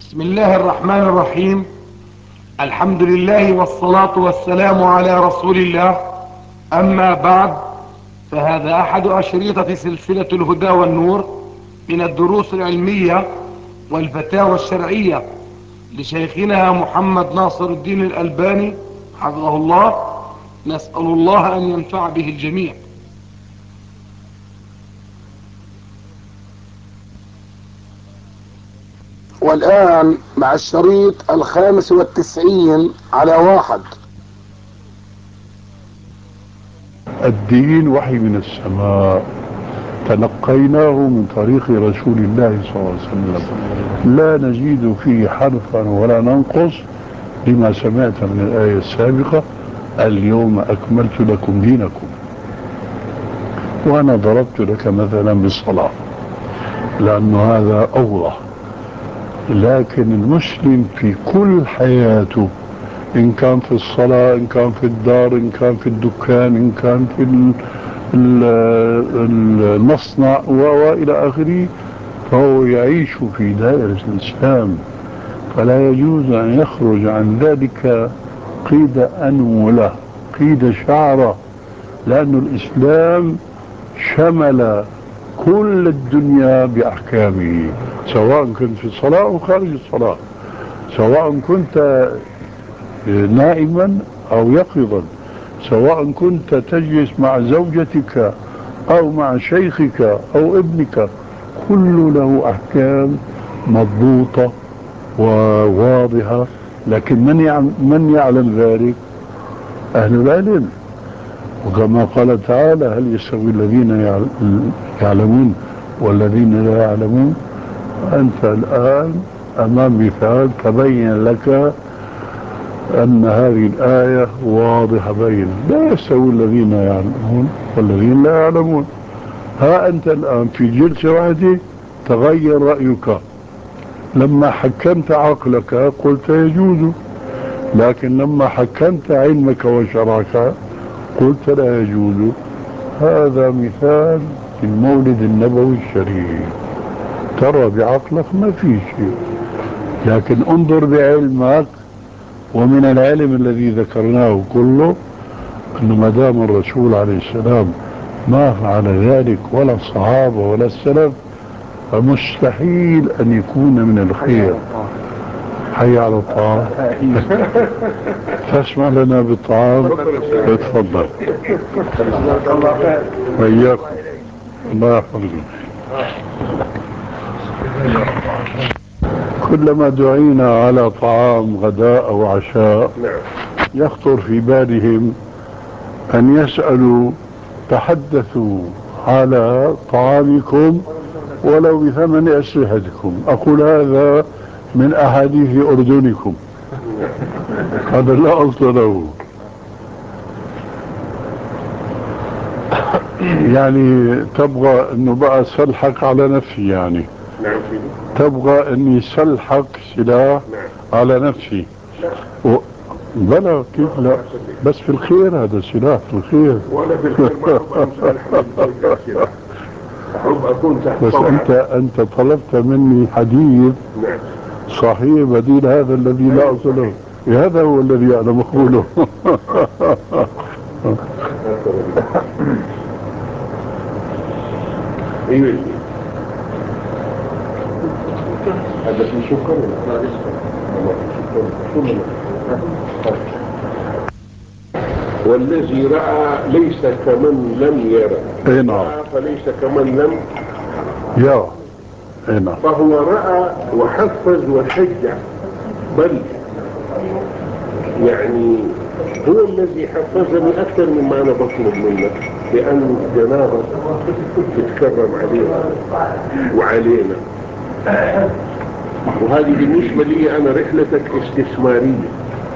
بسم الله الرحمن الرحيم. الحمد لله والصلاة والسلام على رسول الله. أما بعد، فهذا أحد أشريطة سلسلة الهدى والنور من الدروس العلمية والفتاوى الشرعية لشيخنا محمد ناصر الدين الألباني حفظه الله. نسأل الله أن ينفع به الجميع. والآن مع الشريط 95 على 1. الدين وحي من السماء، تلقيناه من طريق رسول الله صلى الله عليه وسلم، لا نزيد فيه حرفا ولا ننقص لما سمعت من الآية السابقة: اليوم أكملت لكم دينكم. وأنا ضربت لك مثلا بالصلاة لأنه هذا أوضح. لكن المسلم في كل حياته، إن كان في الصلاة، إن كان في الدار، إن كان في الدكان، إن كان في المصنع وإلى آخره، فهو يعيش في دائرة الإسلام، فلا يجوز أن يخرج عن ذلك قيد أنملة، قيد شعرة، لأن الإسلام شمل كل الدنيا بأحكامه، سواء كنت في الصلاة أو خارج الصلاة، سواء كنت نائما أو يقظا، سواء كنت تجلس مع زوجتك أو مع شيخك أو ابنك، كل له أحكام مضبوطة وواضحة. لكن من يعلم ذلك؟ أهل العلم. وكما قال تعالى: هل يستوي الذين يعلمون والذين لا يعلمون؟ أنت الآن أمام مثال تبين لك أن هذه الآية واضحة بينة، لا يستوي الذين يعلمون والذين لا يعلمون. ها أنت الآن في جلسة واحدة تغير رأيك، لما حكمت عقلك قلت يجوز، لكن لما حكمت علمك وشرعك قلت لا يجوز. هذا مثال المولد النبوي الشريف. ترى بعقلك ما في شيء، لكن انظر بعلمك. ومن العلم الذي ذكرناه كله أن ما دام الرسول عليه السلام ما فعل ذلك ولا الصحابة ولا السلف، فمستحيل أن يكون من الخير. حي على الطعام. تسمع لنا بالطعام؟ اتفضل. وإياكم. الله يحفظكم. كلما دعينا على طعام غداء أو عشاء يخطر في بالهم أن يسألوا: تحدثوا على طعامكم ولو بثمن أسلحتكم. أقول هذا من أحاديث أردنكم، هذا لا أصل له. يعني تبغى أنه بقى سلحق على نفسي، يعني تبغى أني سلحق سلاح على نفسي. بلا كيف لا، بس في الخير، هذا سلاح في الخير. ولا في الخير ما أحب سلاح، أحب أكون تحت. بس أنت طلبت مني حديث صحيح بديل هذا الذي لا أصل له. هذا هو الذي أنا مقوله. هذا في شكر. والذي رأى ليس كمن لم يرى. نعم. فليس كمن لم يرى. نعم. فهو رأى وحفز وشجع، بل يعني هو الذي حفزني أكثر مما أنا بطلب منه، لأن جنابه تتكرم علينا وعلينا. وهذه بالنسبة لي أنا رحلتك استثمارية،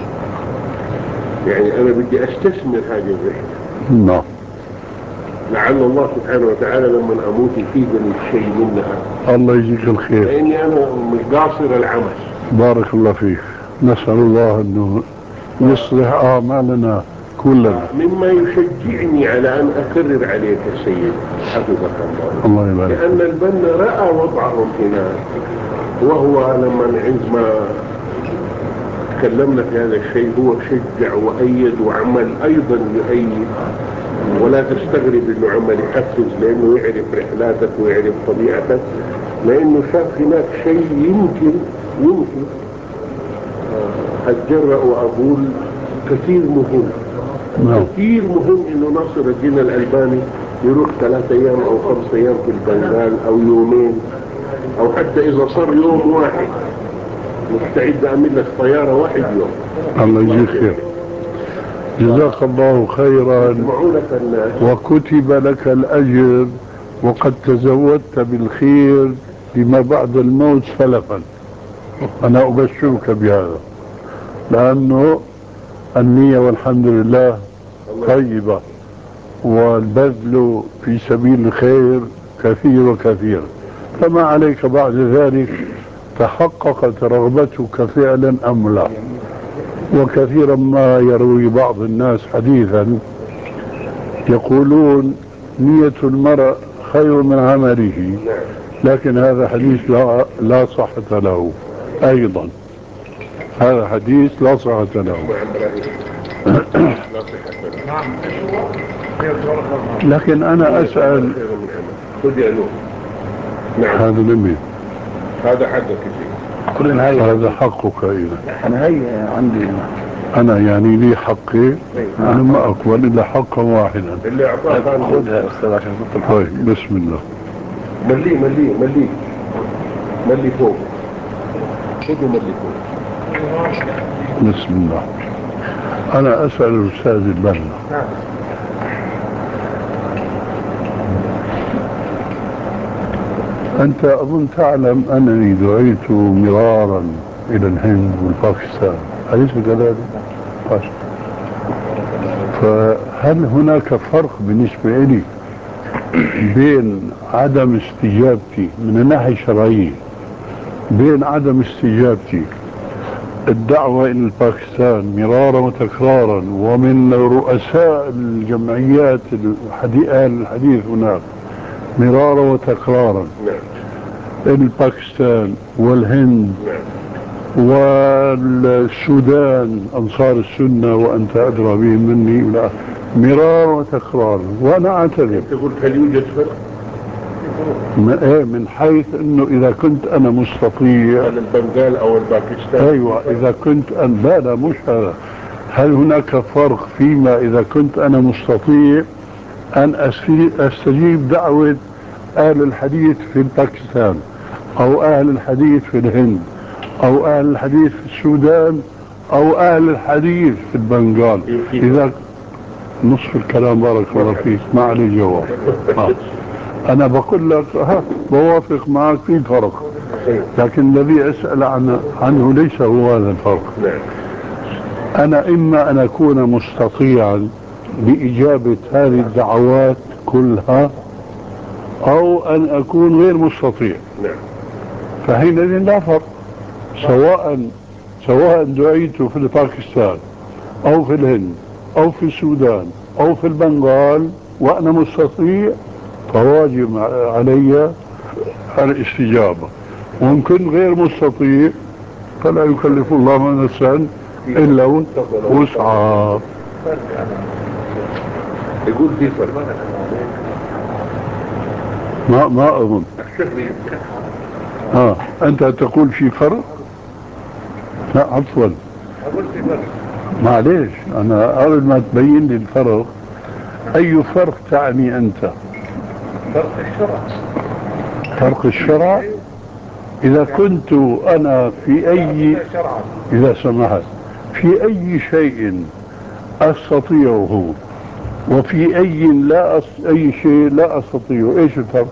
يعني أنا بدي أستثمر هذه الرحلة. نعم. لعل الله سبحانه وتعالى لما أموت يفيدني شيء منها. الله يجزيك الخير، لأني أنا مش قاصر العمل. بارك الله فيك. نسأل الله أنه يصلح أعمالنا كلنا. مما يشجعني على أن أكرر عليك السيد حفظك الله. الله يبارك. لأن البنا رأى وضعهم هناك، وهو عندما تكلمنا في هذا الشيء هو شجع وأيد وعمل أيضا يؤيد. ولا تستغرب انه عمل يحفز، لانه يعرف رحلاتك ويعرف طبيعتك، لانه شاف هناك شيء يمكن اتجرأ واقول كثير مهم. كثير مهم انه ناصر الدين الألباني يروح 3 ايام او 5 ايام في البنغال او يومين، او حتى اذا صار يوم واحد مستعد اعمل لك طيارة واحد يوم. الله يجزيك خير. جزاك الله خيرا وكتب لك الأجر، وقد تزودت بالخير لما بعد الموت سلفا. أنا أبشرك بهذا، لأنه النية والحمد لله طيبة، والبذل في سبيل الخير كثير وكثير، فما عليك بعد ذلك تحققت رغبتك فعلا أم لا. وكثيرا ما يروي بعض الناس حديثا يقولون نية المرء خير من عمله، لكن هذا حديث لا صحة له. أيضا هذا حديث لا صحة له. لكن أنا أسأل، هذا لمين؟ هذا حقك كل هذا حقك إذا. أنا هي عندي، أنا يعني لي حقي، أنا ما أقبل إلا حقا واحدا. اللي أعطاك خذها أستاذ عشان تطلع. طيب بسم الله. ملي فوق، خذوا ملي فوق. بسم الله. أنا أسأل الأستاذ البنا، أنت أظن تعلم أنني دعيت مرارا إلى الهند والباكستان، أليس كذلك؟ فهل هناك فرق بالنسبة لي بين عدم استجابتي من الناحية الشرعية، بين عدم استجابتي الدعوة إلى الباكستان مرارا وتكرارا ومن رؤساء الجمعيات الحديث هناك مرارا وتكرارا، الباكستان والهند والسودان أنصار السنة وأنت أدرى بهم مني، لا مرارا وتكرارا، وأنا أعتذر. تقول هل يوجد فرق؟ من حيث أنه إذا كنت أنا مستطيع عن البنغال أو الباكستان. أيوة إذا كنت أنا لا مش هذا. هل هناك فرق فيما إذا كنت أنا مستطيع أن أستجيب دعوة أهل الحديث في باكستان أو أهل الحديث في الهند أو أهل الحديث في السودان أو أهل الحديث في البنغال؟ إذا نصف الكلام بارك الله فيك ما عليه جواب. أنا بقول لك بوافق معك في فرق، لكن الذي أسأل عنه ليس هو هذا الفرق. أنا إما أن أكون مستطيعا بإجابة هذه الدعوات كلها أو أن أكون غير مستطيع، فحينئذ لا فرق. سواء دعيت في باكستان أو في الهند أو في السودان أو في البنغال وأنا مستطيع فواجب علي الاستجابة، وإن كنت غير مستطيع فلا يكلف الله نفسا إلا وسعها. يقول في فرق. ما أظن. أنت تقول في فرق؟ لا عفوا، معليش أنا قبل ما تبين لي الفرق، أي فرق تعني أنت؟ فرق الشرع. إذا كنت أنا في إذا سمحت في أي شيء أستطيعه وفي أي شيء لا أستطيعه، إيش الفرق؟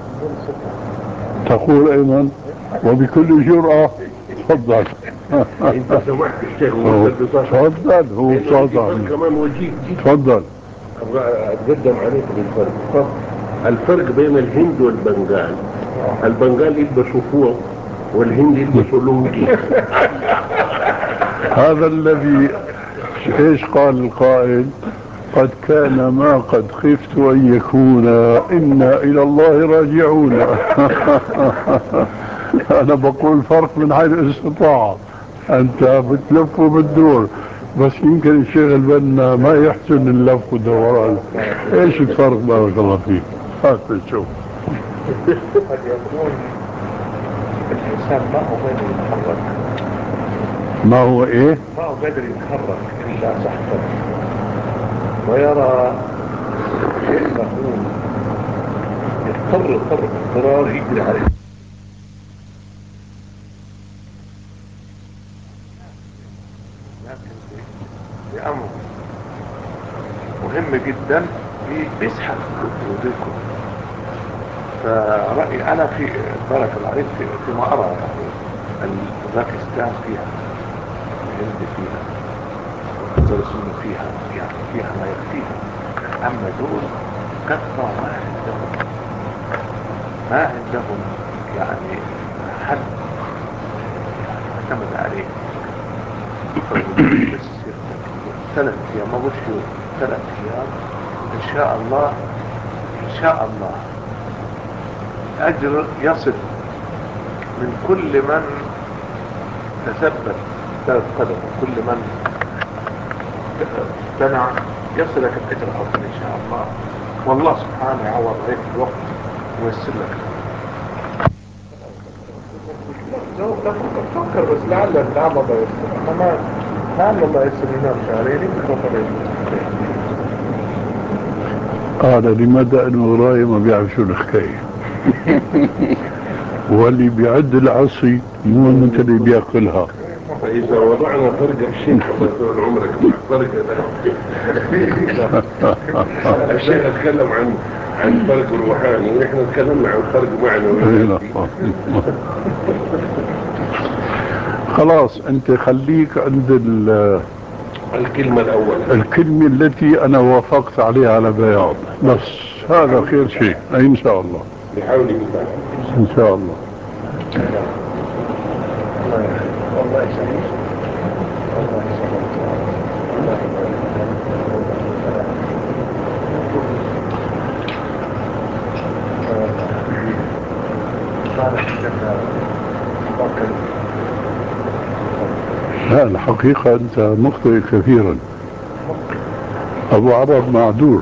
تقول أيضا وبكل جرأة. تفضل. انت سمحت الشيخ تفضل. هو صادق كمان وجيه. تفضل. اتقدم عليك بالفرق. الفرق بين الهند والبنغال، البنغال يلبسوا فوق والهند يلبسوا لونجي. هذا الذي ايش قال القائل؟ قد كان ما قد خفت ان يكون، انا الى الله راجعون. انا بقول فرق من حيث الاستطاعة، انت بتلف وبتدور، بس يمكن الشيخ البنا ما يحسن اللف والدوران. ايش الفرق بارك الله فيك؟ هات نشوف. قد يكون الإنسان ما هو قادر يتحرك، ما هو ايه؟ ما هو قادر يتحرك إلا تحت، ويرى شيء مهول اضطرار يجري عليه. لكن بأمر مهم جدا بيسحب وجودكم. فرأيي أنا في بارك الله عليك فيما أرى باكستان فيها، الهند فيها، الفلسطين فيها، يعني فيها ما يكفيها. أما دول كثرة ما عندهم يعني حد اعتمد عليه. بس 3 أيام، ما بقولش يوم، 3 أيام إن شاء الله، إن شاء الله أجر يصل من كل من تثبت 3 قدم، وكل من اقتنع يصلك الأجر عظيم إن شاء الله. والله سبحانه يعوض عليك الوقت ويسر لك. فكر بس لعل الله يسر، أما لعل الله يسر لنا بشهرين يمكن قال لماذا انه وراي ما بيعرف شو الحكايه. واللي بيعد العصي مو انت اللي بياكلها. فإذا وضعنا فرقة الشيخ الله يطول عمرك مع فرقة ده الشيخ اتكلم عن فرق روحاني، ونحن تكلمنا عن فرق معنوي. خلاص انت خليك عند الكلمة الأولى، الكلمة التي انا وافقت عليها على بياض، بس هذا خير شيء ان شاء الله، بحول الله ان شاء الله. والله يسلمك، والله يسلمك. لا الحقيقة أنت مخطئ كثيرا. أبو عرب معذور،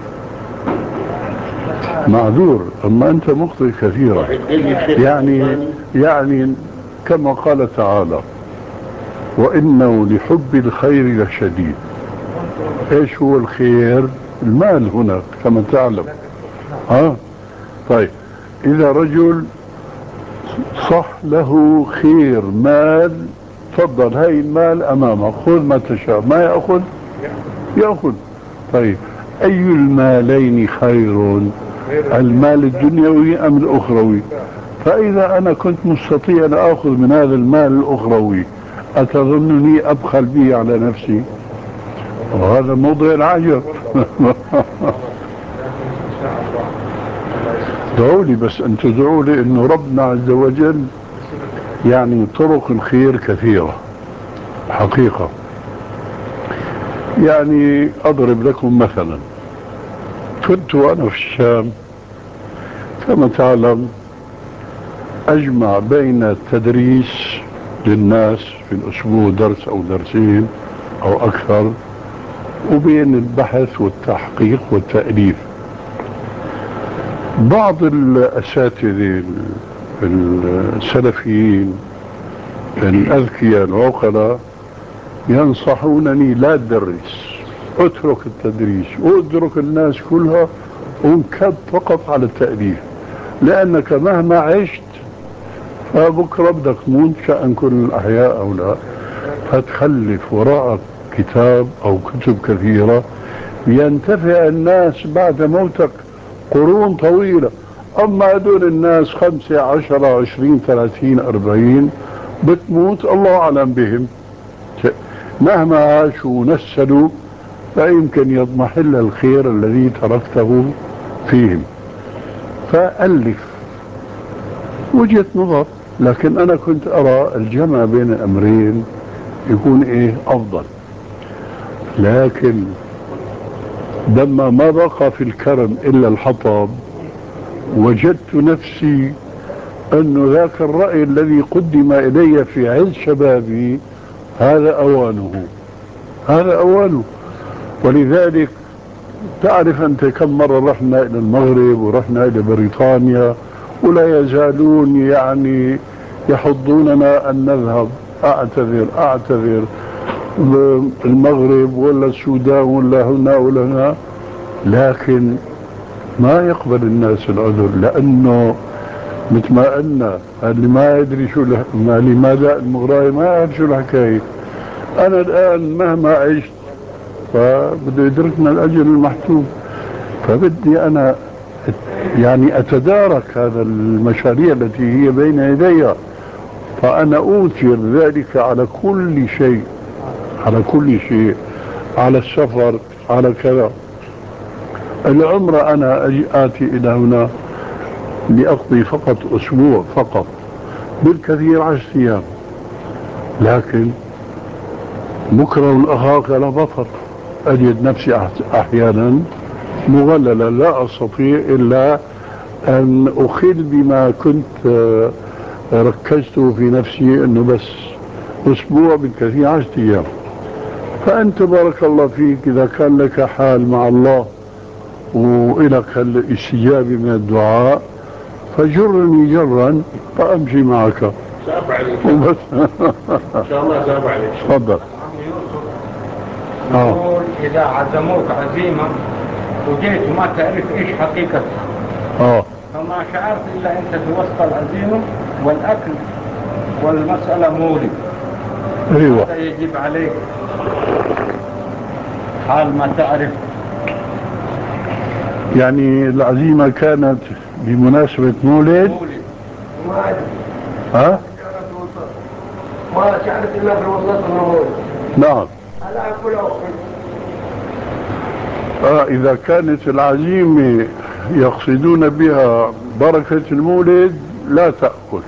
معذور، أما أنت مخطئ كثيرا. يعني كما قال تعالى: وإنه لحب الخير لشديد. إيش هو الخير؟ المال هنا كما تعلم. طيب إذا رجل صح له خير مال، تفضل هاي المال أمامك، خذ ما تشاء، ما يأخذ. طيب أي المالين خير، المال الدنيوي أم الأخروي؟ فإذا أنا كنت مستطيع أن أخذ من هذا المال الأخروي، أتظنني أبخل به على نفسي؟ وهذا موضع العجب. ادعوا لي، بس أن تدعوا لي أنه ربنا عز وجل يعني طرق الخير كثيرة حقيقة. يعني أضرب لكم مثلا، كنت وأنا في الشام كما تعلم أجمع بين التدريس للناس في الأسبوع درس أو درسين أو أكثر، وبين البحث والتحقيق والتأليف. بعض الأساتذة السلفيين الأذكياء العقلاء ينصحونني لا تدرس، اترك التدريس واترك الناس كلها وانكب فقط على التأليف، لأنك مهما عشت فبكرة بدك تموت شأن كل الأحياء أو لا، فتخلف وراءك كتاب أو كتب كثيرة ينتفع الناس بعد موتك قرون طويلة. أما هدول الناس 5 10 20 30 40 بتموت الله أعلم بهم، مهما عاشوا ونسلوا فيمكن يضمحل الخير الذي تركته فيهم. فألف وجهة نظر، لكن أنا كنت أرى الجمع بين الأمرين يكون إيه أفضل. لكن لما ما بقى في الكرم إلا الحطب وجدت نفسي أن ذاك الرأي الذي قدم إلي في عز شبابي هذا أوانه، هذا أوانه. ولذلك تعرف أنت كم مرة رحنا إلى المغرب ورحنا إلى بريطانيا ولا يزالون يعني يحضوننا أن نذهب. أعتذر المغرب ولا السودان ولا هنا ولا هنا، لكن ما يقبل الناس العذر، لأنه مثل ما قلنا اللي ما يدري شو لماذا المغراي ما يعرف شو الحكاية. أنا الآن مهما عشت فبده يدركنا الأجل المحتوم، فبدي أنا يعني أتدارك هذا المشاريع التي هي بين يدي، فأنا أوثر ذلك على كل شيء، على كل شيء، على السفر، على كذا. العمرة أنا آتي إلى هنا لأقضي فقط أسبوع فقط، بالكثير 10 أيام، لكن مكره أخاك لا بطل. أجد نفسي أحيانا مغللا لا أستطيع إلا أن أخل بما كنت ركزته في نفسي أنه بس أسبوع بالكثير 10 أيام. فأنت بارك الله فيك إذا كان لك حال مع الله وإلك الاستجابة من الدعاء فجرني جرا فأمشي معك. سأب عليك وبس. إن شاء الله سأب عليك. تفضل. يقول إذا عزموك عزيمة وجيت وما تعرف إيش حقيقتها، فما شعرت إلا أنت في وسط العزيمة والأكل والمسألة مولد. أيوة. هذا يجب عليك حال ما تعرف. يعني العزيمة كانت بمناسبة مولد. ها؟ ما شعرت إلا في وسط النمور. نعم. هلا أكل إذا كانت العزيمة يقصدون بها بركة المولد لا تأكل،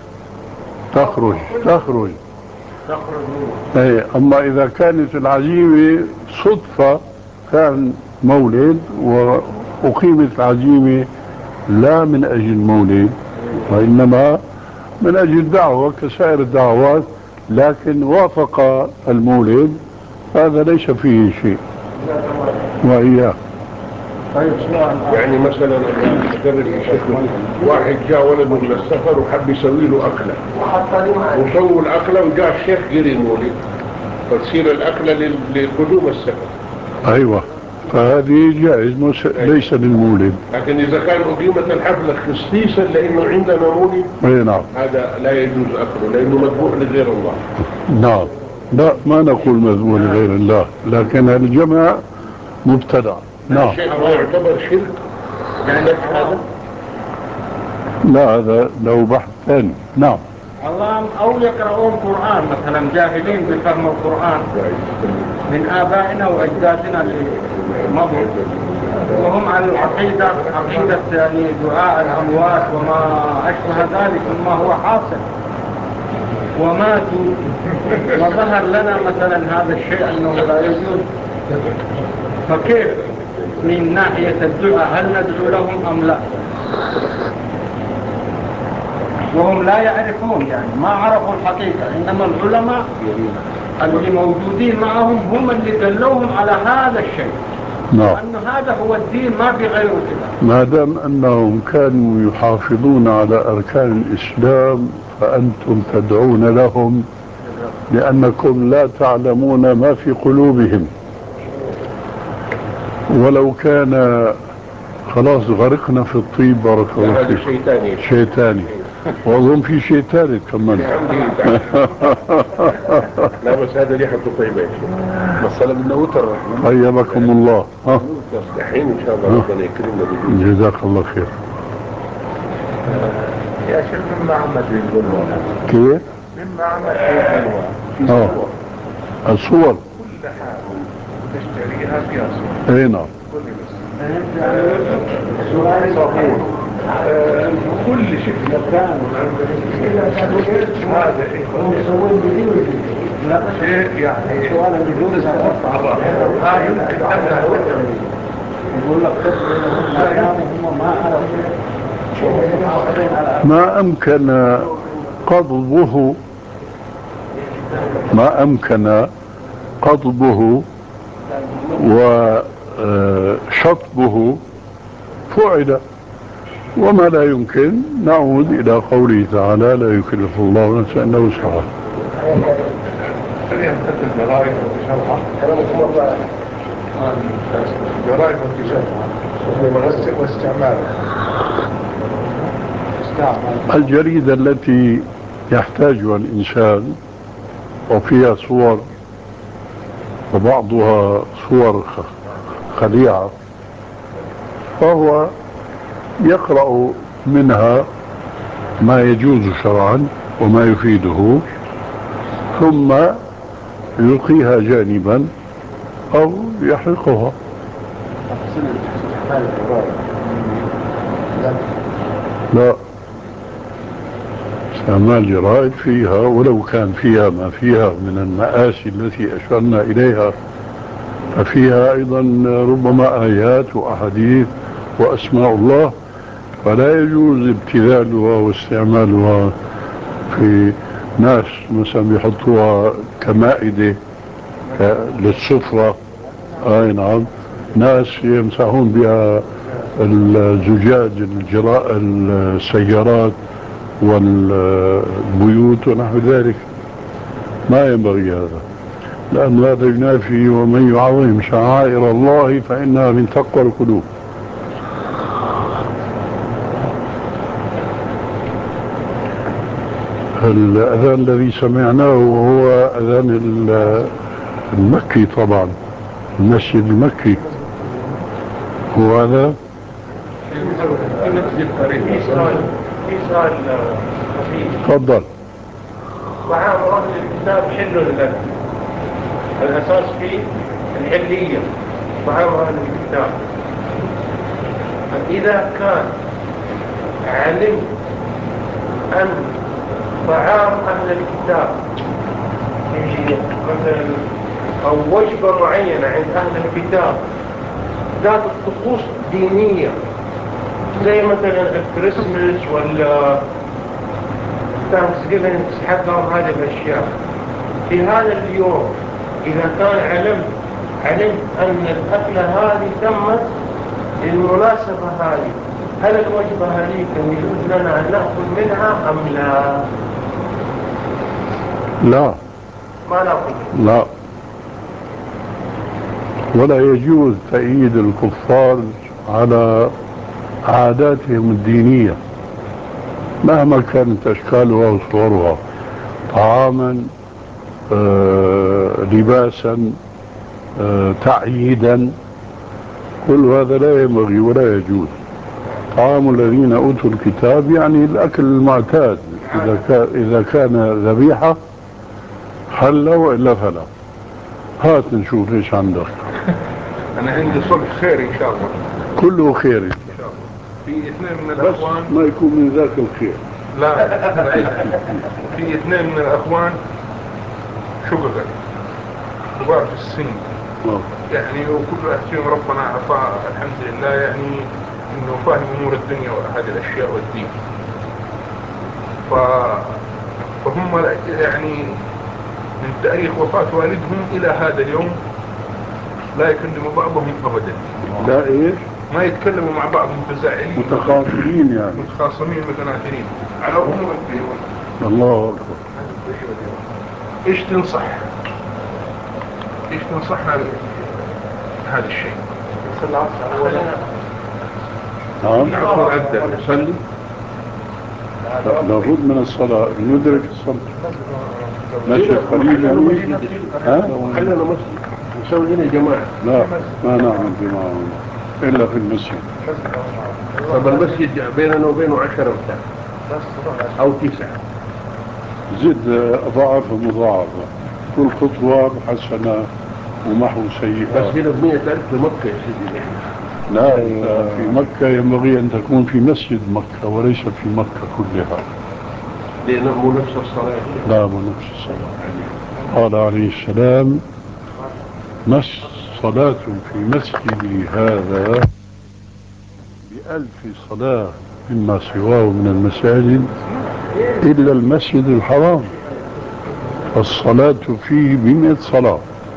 تخرج. أي، أما إذا كانت العزيمة صدفة كان مولد وأقيمت العزيمة لا من أجل مولد وإنما من أجل دعوة كسائر الدعوات، لكن وافق المولد هذا ليس فيه شيء. وإياه طيب يعني مثلا أدرك الشيخ، واحد جاء ولده من السفر وحب يسوي له أكلة وسووا الأكلة وجاء الشيخ جري المولد، فتصير الأكلة لقدوم السفر. أيوة، فهذه جائز ليس للمولد. لكن إذا كان أقيمت الحفلة خصيصا لأنه عندنا مولد، أي نعم، هذا لا يجوز أكله لأنه مذبوح لغير الله. نعم، لا ما نقول مذبوح لغير الله، لكن الجمع مبتدع. نعم. هو يعتبر شرك يعني هذا؟ لا هذا له بحث ثاني. نعم. اللهم أو يقرؤون قرآن مثلا جاهلين بفهم القرآن من آبائنا وأجدادنا اللي مضوا، وهم على العقيدة عقيدة يعني دعاء الأموات وما أشبه ذلك مما هو حاصل، وماتوا وظهر لنا مثلا هذا الشيء أنه لا يجوز، فكيف من ناحية الدعاء هل ندعو لهم أم لا؟ وهم لا يعرفون، يعني ما عرفوا الحقيقة، إنما العلماء اللي موجودين معهم هم اللي دلوهم على هذا الشيء. نعم. أن هذا هو الدين ما في غيره كده. ما دام أنهم كانوا يحافظون على أركان الإسلام فأنتم تدعون لهم لأنكم لا تعلمون ما في قلوبهم. ولو كان خلاص غرقنا في الطيب بارك الله هذا فيك. شيء ثاني وأظن في شيء ثالث كمان. لا بس هذا ريحته طيبة يا شيخ. بس أنا بدنا وتر. طيبكم الله. الحين إن شاء الله ربنا يكرمنا. جزاك الله خير. يا شيخ مما عمد يقولون كيف؟ مما عمد يقولون الصور كل حاجة تشتريها فيها صور. اي نعم. كل شيء هذا شيء يعني سؤال بيقول يقول لك هم ما عرفوا ما أمكن قضبه وشطبه فعل، وما لا يمكن نعود إلى قوله تعالى لا يكلف الله نفسا إلا وسعها. خلينا نحط الجرائم وانتشارها. الجرائم وانتشارها واستعمالها. الجريدة التي يحتاجها الإنسان وفيها صور وبعضها صور خليعة، فهو يقرأ منها ما يجوز شرعا وما يفيده، ثم يلقيها جانبا أو يحرقها. لا، استعمال جرائد فيها، ولو كان فيها ما فيها من المآسي التي أشرنا إليها، ففيها أيضا ربما آيات وأحاديث وأسماء الله، فلا يجوز ابتذالها واستعمالها في ناس مثلا بيحطوها كمائدة للسفرة. أي نعم، ناس يمسحون بها الزجاج السيارات والبيوت ونحو ذلك. ما ينبغي هذا، لأن هذا ينافي ومن يعظم شعائر الله فإنها من تقوى القلوب. الأذان الذي سمعناه هو أذان المكي طبعا، المسجد المكي هو هذا. في سؤال خفيف. تفضل. طعام أهل الكتاب حل لك، الأساس فيه الحلية، طعام أهل الكتاب. إذا كان علم أن طعام أهل الكتاب مثلا أو وجبة معينة عند أهل الكتاب ذات طقوس دينية زي مثلا الكريسماس ولا تانكسجيفنج حقهم هذه الأشياء، في هذا اليوم إذا كان علمت أن الأكلة هذه تمت للمناسبة هذه، هل الوجبة هذه يجوز لنا أن نأكل منها أم لا؟ لا، ما نأكل. لا، ولا يجوز تأييد الكفار على عاداتهم الدينية مهما كانت أشكالها وصورها، طعاما، لباسا، تعييدا، كل هذا لا ينبغي ولا يجوز. طعام الذين أوتوا الكتاب يعني الأكل المعتاد، إذا كان ذبيحة حل وإلا فلا. هات نشوف ايش عندك. انا عندي صلح خير ان شاء الله، كله خير ان شاء الله. في اثنين من بس الاخوان ما يكون من ذاك الخير. لا في اثنين من الاخوان شققا كبار في السن يعني، وكل واحد فيهم ربنا عطاه الحمد لله يعني انه فاهم امور الدنيا وهذه الاشياء والدين. فهم يعني من تاريخ وفاة والدهم الى هذا اليوم لا يكلموا بعضهم ابدا. لا ايش؟ ما يتكلموا مع بعض، متزاعلين متخاصمين يعني، متخاصمين متناثرين على امور الدين. الله اكبر. ايش تنصحنا هذا الشيء؟ نعم، نصلي لابد من الصلاة، ندرك الصلاة. مسجد قريب يعني؟ خلينا مسجد نسوي هنا جماعة. لا، ما نعمل جماعة إلا في المسجد. طب المسجد بيننا وبينه 10 أمتار أو 9، زد أضعاف مضاعفة، كل خطوة حسنة ومحو سيئة. بس هنا ب100,000 في مكة يا سيدي. لا، في مكة ينبغي أن تكون في مسجد مكة وليس في مكة كلها. لأنه مو نفس الصلاة. لا، مو نفس الصلاة. قال عليه السلام: صلاة في مسجدي هذا ب1000 صلاة مما سواه من المساجد إلا المسجد الحرام، الصلاة فيه ب100 صلاة،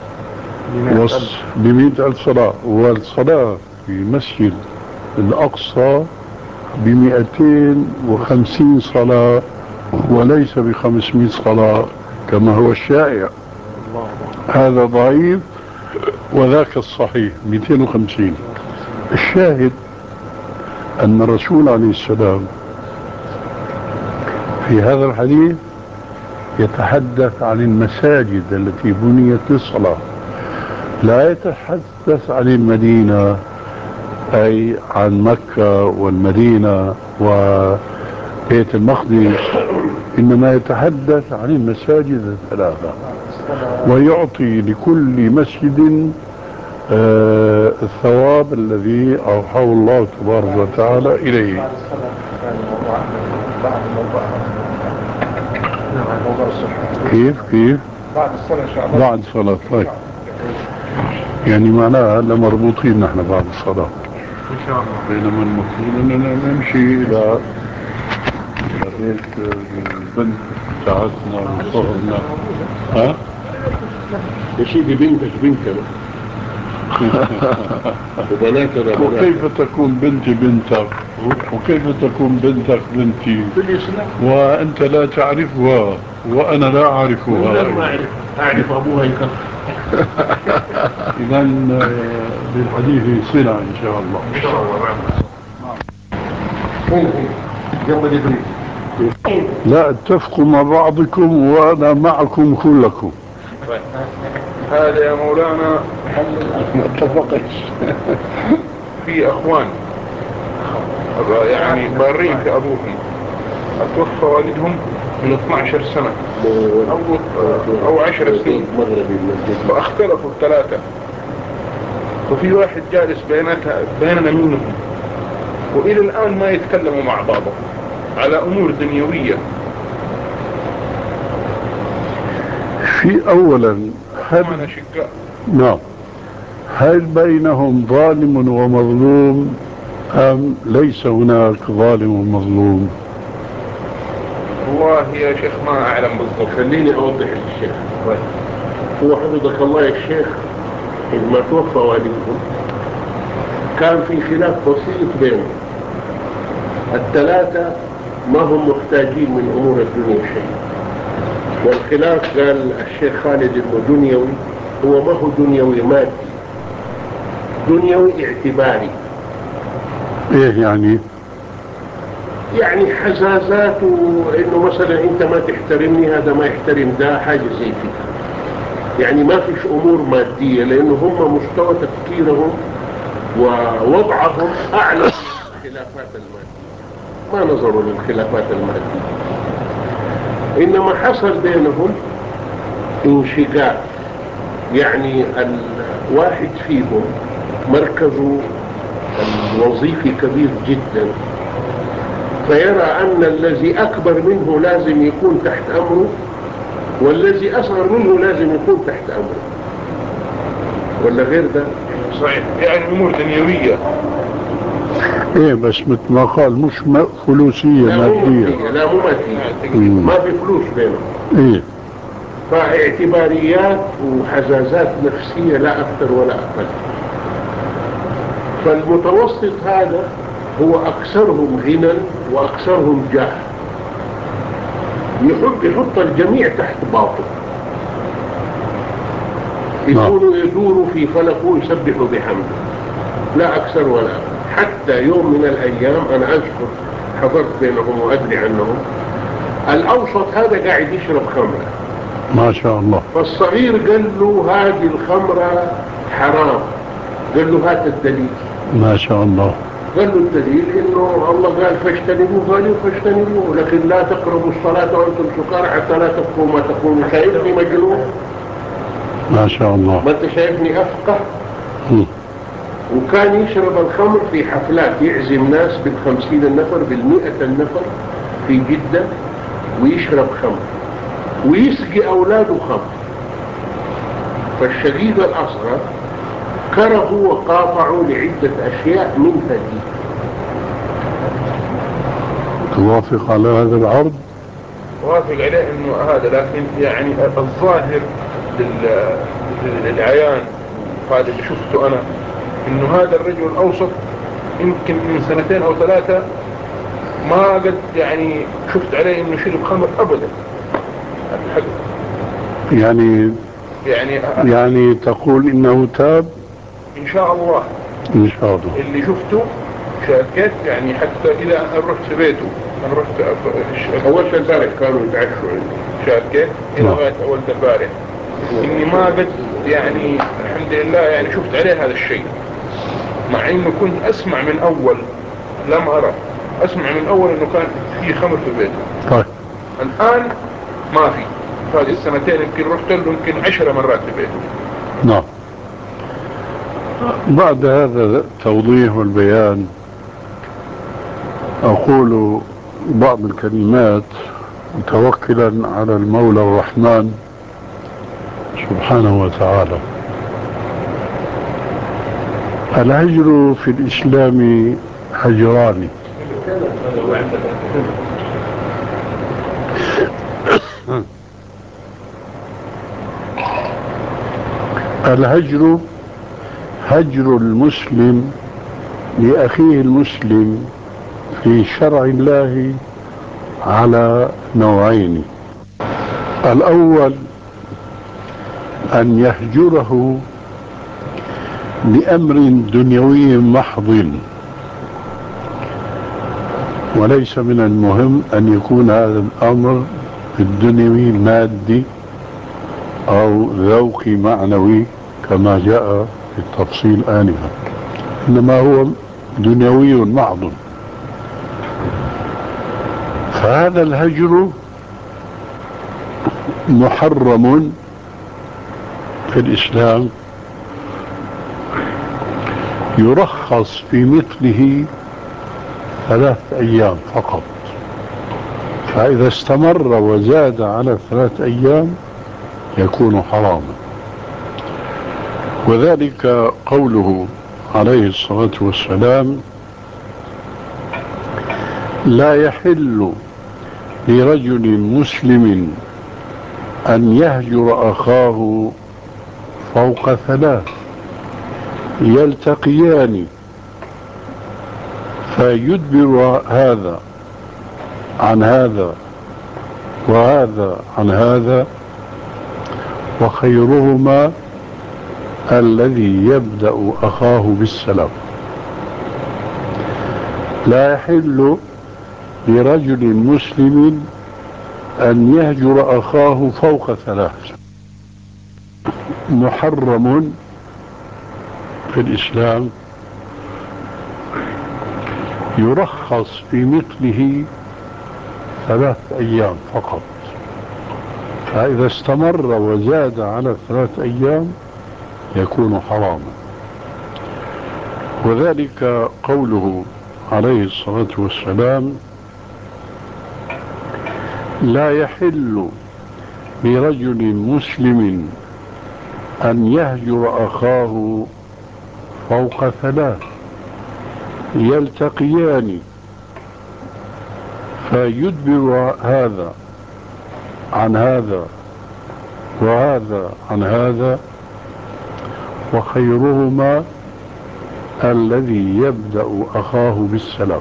ب100,000 صلاة، والصلاة في مسجد الأقصى ب250 صلاة وليس ب500 صلاة كما هو الشائع. هذا ضعيف وذاك الصحيح 250. الشاهد أن الرسول عليه السلام في هذا الحديث يتحدث عن المساجد التي بنيت للصلاة، لا يتحدث عن المدينة أي عن مكة والمدينة وبيت المقدس، إنما يتحدث عن المساجد الثلاثة، ويعطي لكل مسجد الثواب الذي أوحاه الله تبارك وتعالى إليه. كيف بعد الصلاة إن شاء الله. بعد الصلاة، طيب، يعني معناها مربوطين نحن بعد الصلاة إن شاء الله، بينما المفروض أننا نمشي إلى بيت البنت بتاعتنا وصهرنا. ها؟ يا سيدي بنتك وبناتنا. وكيف تكون بنتي بنتك؟ وكيف تكون بنتك بنتي؟ وأنت لا تعرفها وأنا لا أعرفها. ما أعرف أبوها يكفر. إذا للحديث صلة إن شاء الله. إن شاء الله. جنب لا اتفقوا مع بعضكم وأنا معكم كلكم. هذا يا مولانا ما اتفقش. في اخوان يعني بارين في ابوهم، اتوفى والدهم من 12 سنة او 10 سنين، فاختلفوا الثلاثة، وفي واحد جالس بيننا منهم، والى الان ما يتكلموا مع بعضهم على امور دنيوية. في اولا نعم، هل بينهم ظالم ومظلوم ام ليس هناك ظالم ومظلوم؟ والله يا شيخ ما اعلم بالضبط، خليني اوضح للشيخ. هو حفظك الله يا شيخ، لما توفى والدهم كان في خلاف بسيط بينهم، الثلاثة ما هم محتاجين من امور الدنيا شيء، والخلاف قال الشيخ خالد انه دنيوي، هو ما هو دنيوي مادي، دنيوي اعتباري. ايه يعني؟ يعني حزازات، انه مثلا انت ما تحترمني هذا ما يحترم ده، حاجة زي كده. يعني ما فيش امور مادية، لانه هم مستوى تفكيرهم ووضعهم اعلى من الخلافات المادية، ما نظروا للخلافات المادية. انما حصل بينهم انشقاق، يعني الواحد فيهم مركزه الوظيفي كبير جدا، فيرى ان الذي اكبر منه لازم يكون تحت امره، والذي اصغر منه لازم يكون تحت امره، ولا غير ده؟ صحيح، يعني امور دنيوية. ايه بس مثل ما قال مش فلوسية مادية. لا مو مادية، ما في فلوس بينهم. ايه، فاعتباريات وحزازات نفسية لا اكثر ولا اقل. فالمتوسط هذا هو اكثرهم غنى واكثرهم جاه، يحط الجميع تحت باطل، يكونوا يدوروا في فلكه ويسبحوا بحمده، لا اكثر ولا اقل. حتى يوم من الايام انا اذكر حضرت بينهم وادري عنهم، الاوسط هذا قاعد يشرب خمره ما شاء الله، فالصغير قال له هذه الخمره حرام، قال له هات الدليل. ما شاء الله. قال له الدليل انه الله قال فاجتنبوه، قالوا فاجتنبوه، لكن لا تقربوا الصلاه وانتم سكارى حتى لا تفقهوا ما تقولون. شايفني مجنون؟ ما شاء الله. ما انت شايفني افقه؟ وكان يشرب الخمر في حفلات، يعزم ناس بال50 النفر بال100 النفر في جدة، ويشرب خمر ويسقي أولاده خمر. فالشديد الأصغر كرهوا وقاطعوا لعدة أشياء منها دي. توافق على هذا العرض؟ وافق عليه انه هذا، لكن يعني الظاهر للعيان هذا اللي شفته انا انه هذا الرجل الاوسط يمكن من 2 أو 3 ما قد يعني شفت عليه انه شرب خمر ابدا. يعني تقول انه تاب ان شاء الله. ان شاء الله. اللي شفته شاكيت يعني، حتى اذا انا رحت في بيته، انا رحت اول البارح كانوا يتعشوا عنده، شاكيت الى غايه اول البارح اني ما قد يعني الحمد لله يعني شفت عليه هذا الشيء، مع انه كنت اسمع من اول، لم ارى، اسمع من اول انه كان في خمر في بيته. طيب الان ما في. هذه السنتين يمكن رحت له يمكن 10 مرات في بيته. نعم. بعد هذا التوضيح والبيان أقول بعض الكلمات متوكلا على المولى الرحمن سبحانه وتعالى. الهجر في الإسلام هجران. الهجر هجر المسلم لأخيه المسلم في شرع الله على نوعين. الأول أن يهجره لأمر دنيوي محض، وليس من المهم أن يكون هذا الأمر الدنيوي مادي أو ذوقي معنوي كما جاء في التفصيل آنفا، إنما هو دنيوي محض. فهذا الهجر محرم في الإسلام، يرخص في مثله 3 أيام فقط، فإذا استمر وزاد على 3 أيام يكون حراما. وذلك قوله عليه الصلاة والسلام: لا يحل لرجل مسلم أن يهجر أخاه فوق 3 يلتقيان فيدبر هذا عن هذا وهذا عن هذا، وخيرهما الذي يبدأ أخاه بالسلام. لا يحل لرجل مسلم أن يهجر أخاه فوق 3، محرم في الإسلام، يرخص في مثله 3 أيام فقط، فإذا استمر وزاد على 3 أيام يكون حراما. وذلك قوله عليه الصلاة والسلام: لا يحل لرجل مسلم أن يهجر أخاه فوق 3 يلتقيان فيدبر هذا عن هذا وهذا عن هذا، وخيرهما الذي يبدأ أخاه بالسلام.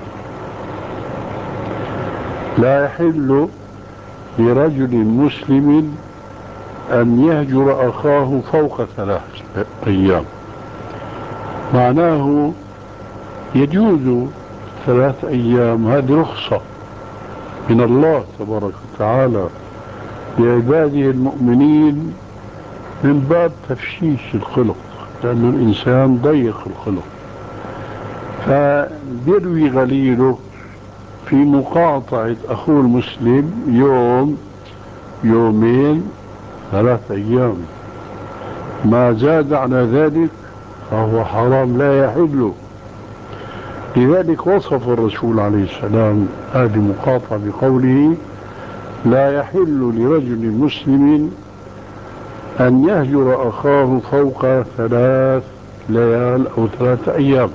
لا يحل لرجل مسلم أن يهجر أخاه فوق 3 أيام، معناه يجوز 3 أيام، هذه رخصة من الله تبارك وتعالى لعباده المؤمنين من باب تفشيش الخلق، لأن الإنسان ضيق الخلق، فبيروي غليله في مقاطعة أخوه المسلم يوم يومين 3 أيام، ما زاد على ذلك فهو حرام لا يحل. لذلك وصف الرسول عليه السلام هذه المقاطعة بقوله: لا يحل لرجل مسلم أن يهجر أخاه فوق 3 ليال أو 3 أيام،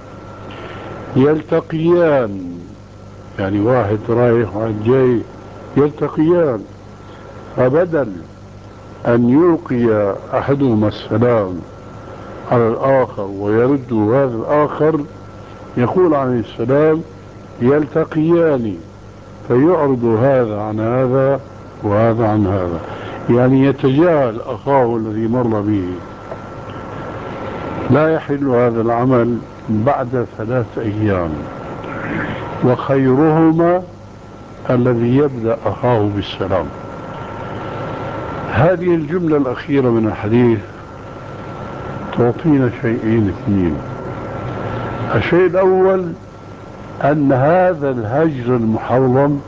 يلتقيان، يعني واحد رايح واحد جاي يلتقيان، فبدل أن يلقي أحدهما السلام على الآخر ويرد هذا الآخر، يقول عليه السلام يلتقيان فيعرض هذا عن هذا وهذا عن هذا، يعني يتجاهل أخاه الذي مر به. لا يحل هذا العمل بعد 3 أيام، وخيرهما الذي يبدأ أخاه بالسلام. هذه الجملة الأخيرة من الحديث تعطينا شيئين اثنين. الشيء الأول أن هذا الهجر المحرم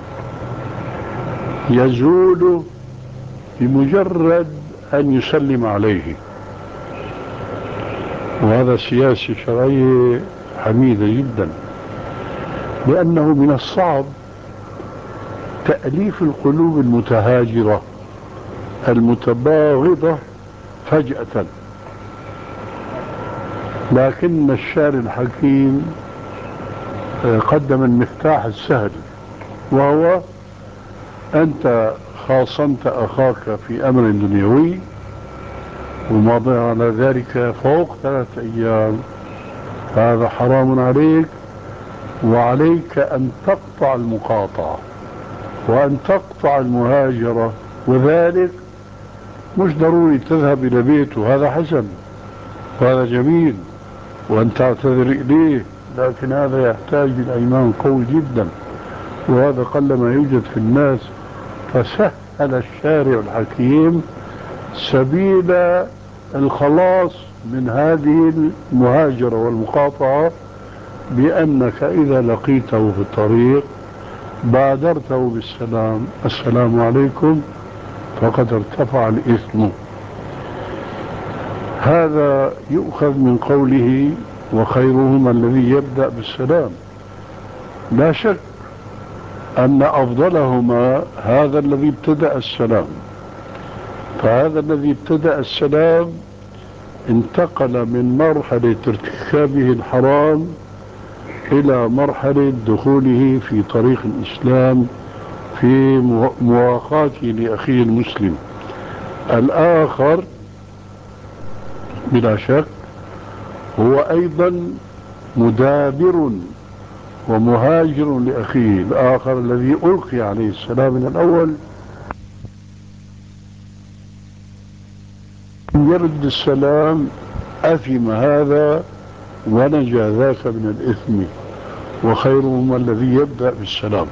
يزول بمجرد أن يسلم عليه، وهذا سياسة شرعية حميدة جدا، لأنه من الصعب تأليف القلوب المتهاجرة المتباغضة فجأة، لكن الشارع الحكيم قدم المفتاح السهل، وهو أنت خاصمت أخاك في أمر دنيوي ومضى على ذلك فوق 3 أيام، هذا حرام عليك، وعليك أن تقطع المقاطعة وأن تقطع المهاجرة، وذلك مش ضروري تذهب إلى بيته، هذا حسن وهذا جميل وأن تعتذر إليه، لكن هذا يحتاج إلى إيمان قوي جدا، وهذا قلما يوجد في الناس. فسهل الشارع الحكيم سبيل الخلاص من هذه المهاجرة والمقاطعة، بأنك إذا لقيته في الطريق بادرته بالسلام، السلام عليكم، فقد ارتفع الإثم. هذا يؤخذ من قوله وخيرهما الذي يبدأ بالسلام. لا شك أن أفضلهما هذا الذي ابتدأ السلام، فهذا الذي ابتدأ السلام انتقل من مرحلة ارتكابه الحرام إلى مرحلة دخوله في طريق الإسلام في مواقاته لأخيه المسلم. الآخر بلا شك هو أيضا مدابر ومهاجر لأخيه الآخر الذي ألقي عليه السلام من الأول، يرد السلام أثم هذا ونجا ذاك من الإثم، وخيرهما الذي يبدأ بالسلام.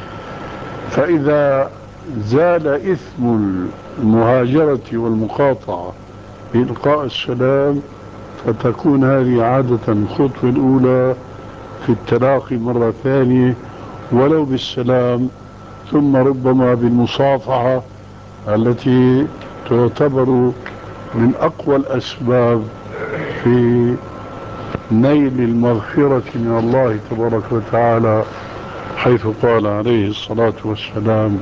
فإذا زال إثم المهاجرة والمقاطعة بإلقاء السلام، فتكون هذه عادة الخطوة الأولى في التلاقي مرة ثانية ولو بالسلام، ثم ربما بالمصافحة التي تعتبر من أقوى الأسباب في نيل المغفرة من الله تبارك وتعالى، حيث قال عليه الصلاة والسلام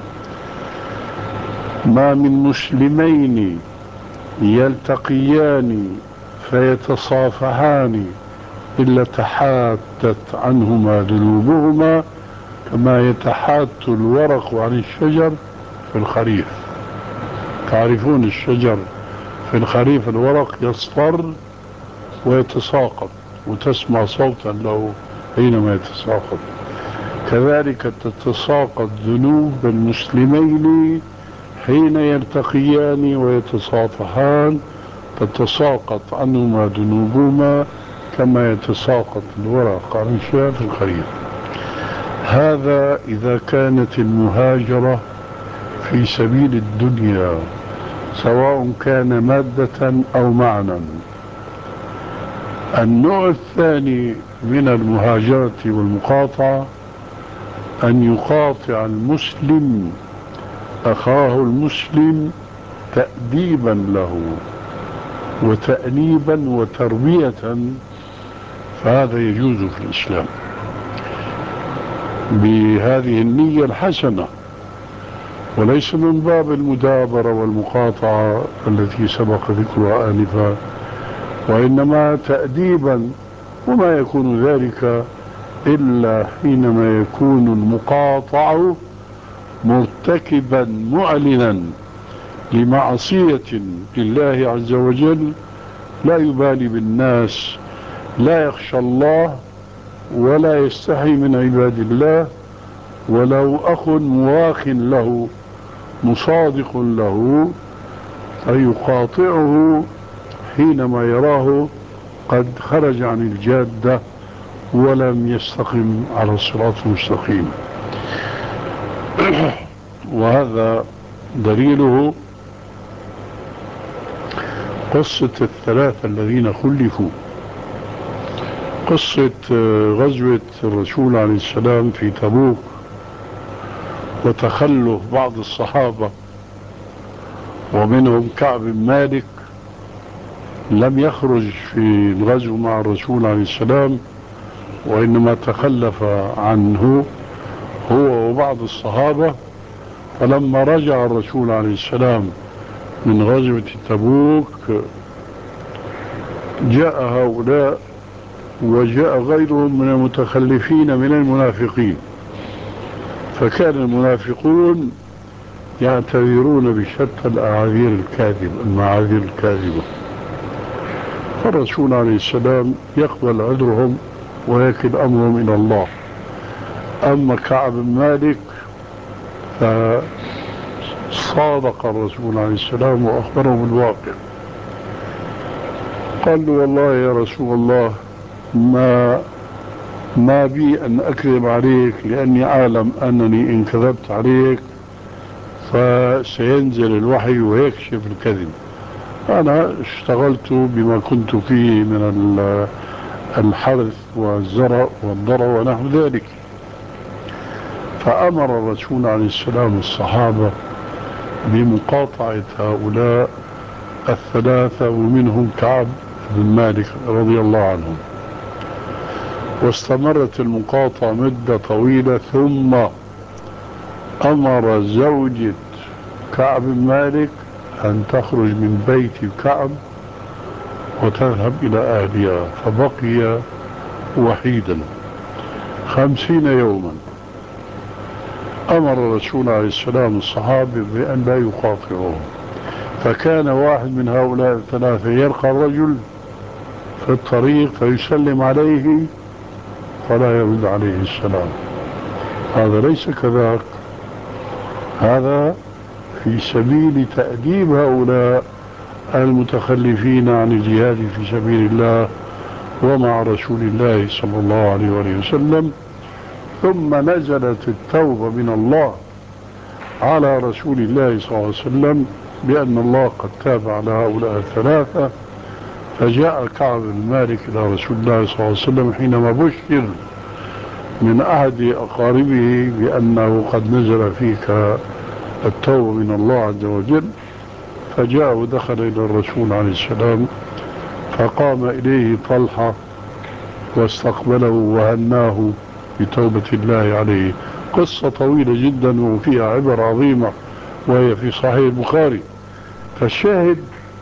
ما من مسلمين يلتقيان فيتصافحان إلا تحاتت عنهما ذنوبهما كما يتحات الورق عن الشجر في الخريف. تعرفون الشجر في الخريف الورق يصفر ويتساقط وتسمع صوتا له حينما يتساقط، كذلك تتساقط ذنوب المسلمين حين يلتقيان ويتصافحان، تتساقط عنهما ذنوبهما كما يتساقط الورق عن الشجر في الخريف. هذا إذا كانت المهاجرة في سبيل الدنيا، سواء كان مادة أو معنى. النوع الثاني من المهاجرة والمقاطعة أن يقاطع المسلم أخاه المسلم تأديبا له وتأنيبا وتربية، فهذا يجوز في الإسلام بهذه النية الحسنة، وليس من باب المدابرة والمقاطعة التي سبق ذكرها آنفا، وإنما تأديبا، وما يكون ذلك إلا حينما يكون المقاطع مرتكبا معلنا لمعصية لله عز وجل، لا يبالي بالناس، لا يخشى الله ولا يستحي من عباد الله، ولو أخ مواخ له مصادق له فيقاطعه حينما يراه قد خرج عن الجادة ولم يستقم على الصراط المستقيم. وهذا دليله قصة الثلاثة الذين خلفوا، قصة غزوة الرسول عليه السلام في تبوك وتخلف بعض الصحابة، ومنهم كعب بن مالك لم يخرج في الغزو مع الرسول عليه السلام، وإنما تخلف عنه هو وبعض الصحابة. فلما رجع الرسول عليه السلام من غزوة تبوك جاء هؤلاء وجاء غيرهم من المتخلفين من المنافقين، فكان المنافقون يعتذرون بشتى المعاذير الكاذبة، فالرسول عليه السلام يقبل عذرهم ويكل أمرهم إلى الله. أما كعب بن مالك فصادق الرسول عليه السلام وأخبره بالواقع، قال له والله يا رسول الله ما بي أن أكذب عليك، لأني أعلم أنني إن كذبت عليك فسينزل الوحي ويكشف الكذب. أنا اشتغلت بما كنت فيه من الحرث والزرع والضرع ونحو ذلك. فأمر الرسول عليه السلام الصحابة بمقاطعة هؤلاء الثلاثة ومنهم كعب بن مالك رضي الله عنهم، واستمرت المقاطعة مدة طويلة. ثم أمر زوجة كعب بن مالك أن تخرج من بيت كعب وتذهب إلى أهلها، فبقي وحيدا 50 يوما. أمر الرسول عليه السلام الصحابة بأن لا يقاطعوهم، فكان واحد من هؤلاء الثلاثة يلقى الرجل في الطريق فيسلم عليه فلا يرد عليه السلام. هذا ليس كذاك، هذا في سبيل تأديب هؤلاء المتخلفين عن الجهاد في سبيل الله ومع رسول الله صلى الله عليه وسلم. ثم نزلت التوبة من الله على رسول الله صلى الله عليه وسلم بأن الله قد تاب على هؤلاء الثلاثة. فجاء كعب بن مالك إلى رسول الله صلى الله عليه وسلم حينما بشر من أحد أقاربه بأنه قد نزل فيك التوبة من الله عز وجل، فجاء ودخل إلى الرسول عليه السلام، فقام إليه طلحة واستقبله وهناه بتوبة الله عليه. قصة طويلة جدا وفيها عبر عظيمة، وهي في صحيح البخاري. فالشاهد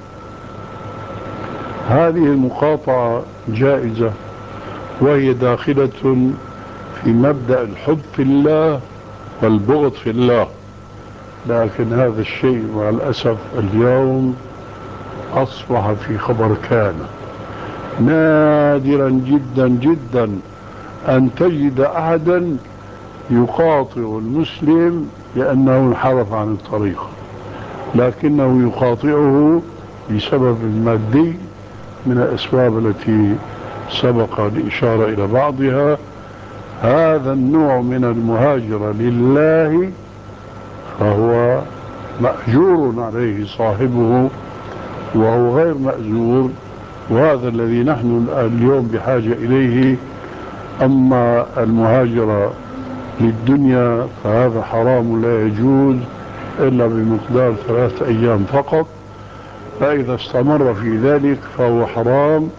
هذه المقاطعة جائزة، وهي داخلة في مبدأ الحب في الله والبغض في الله. لكن هذا الشيء مع الأسف اليوم أصبح في خبر كان، نادرا جدا جدا أن تجد أحدا يقاطع المسلم لأنه انحرف عن الطريق، لكنه يقاطعه بسبب مادي من الأسباب التي سبق الإشارة إلى بعضها. هذا النوع من المهاجرة لله فهو مأجور عليه صاحبه وهو غير مأجور، وهذا الذي نحن اليوم بحاجة إليه. أما المهاجرة للدنيا فهذا حرام لا يجوز إلا بمقدار 3 أيام فقط، فإذا استمر في ذلك فهو حرام.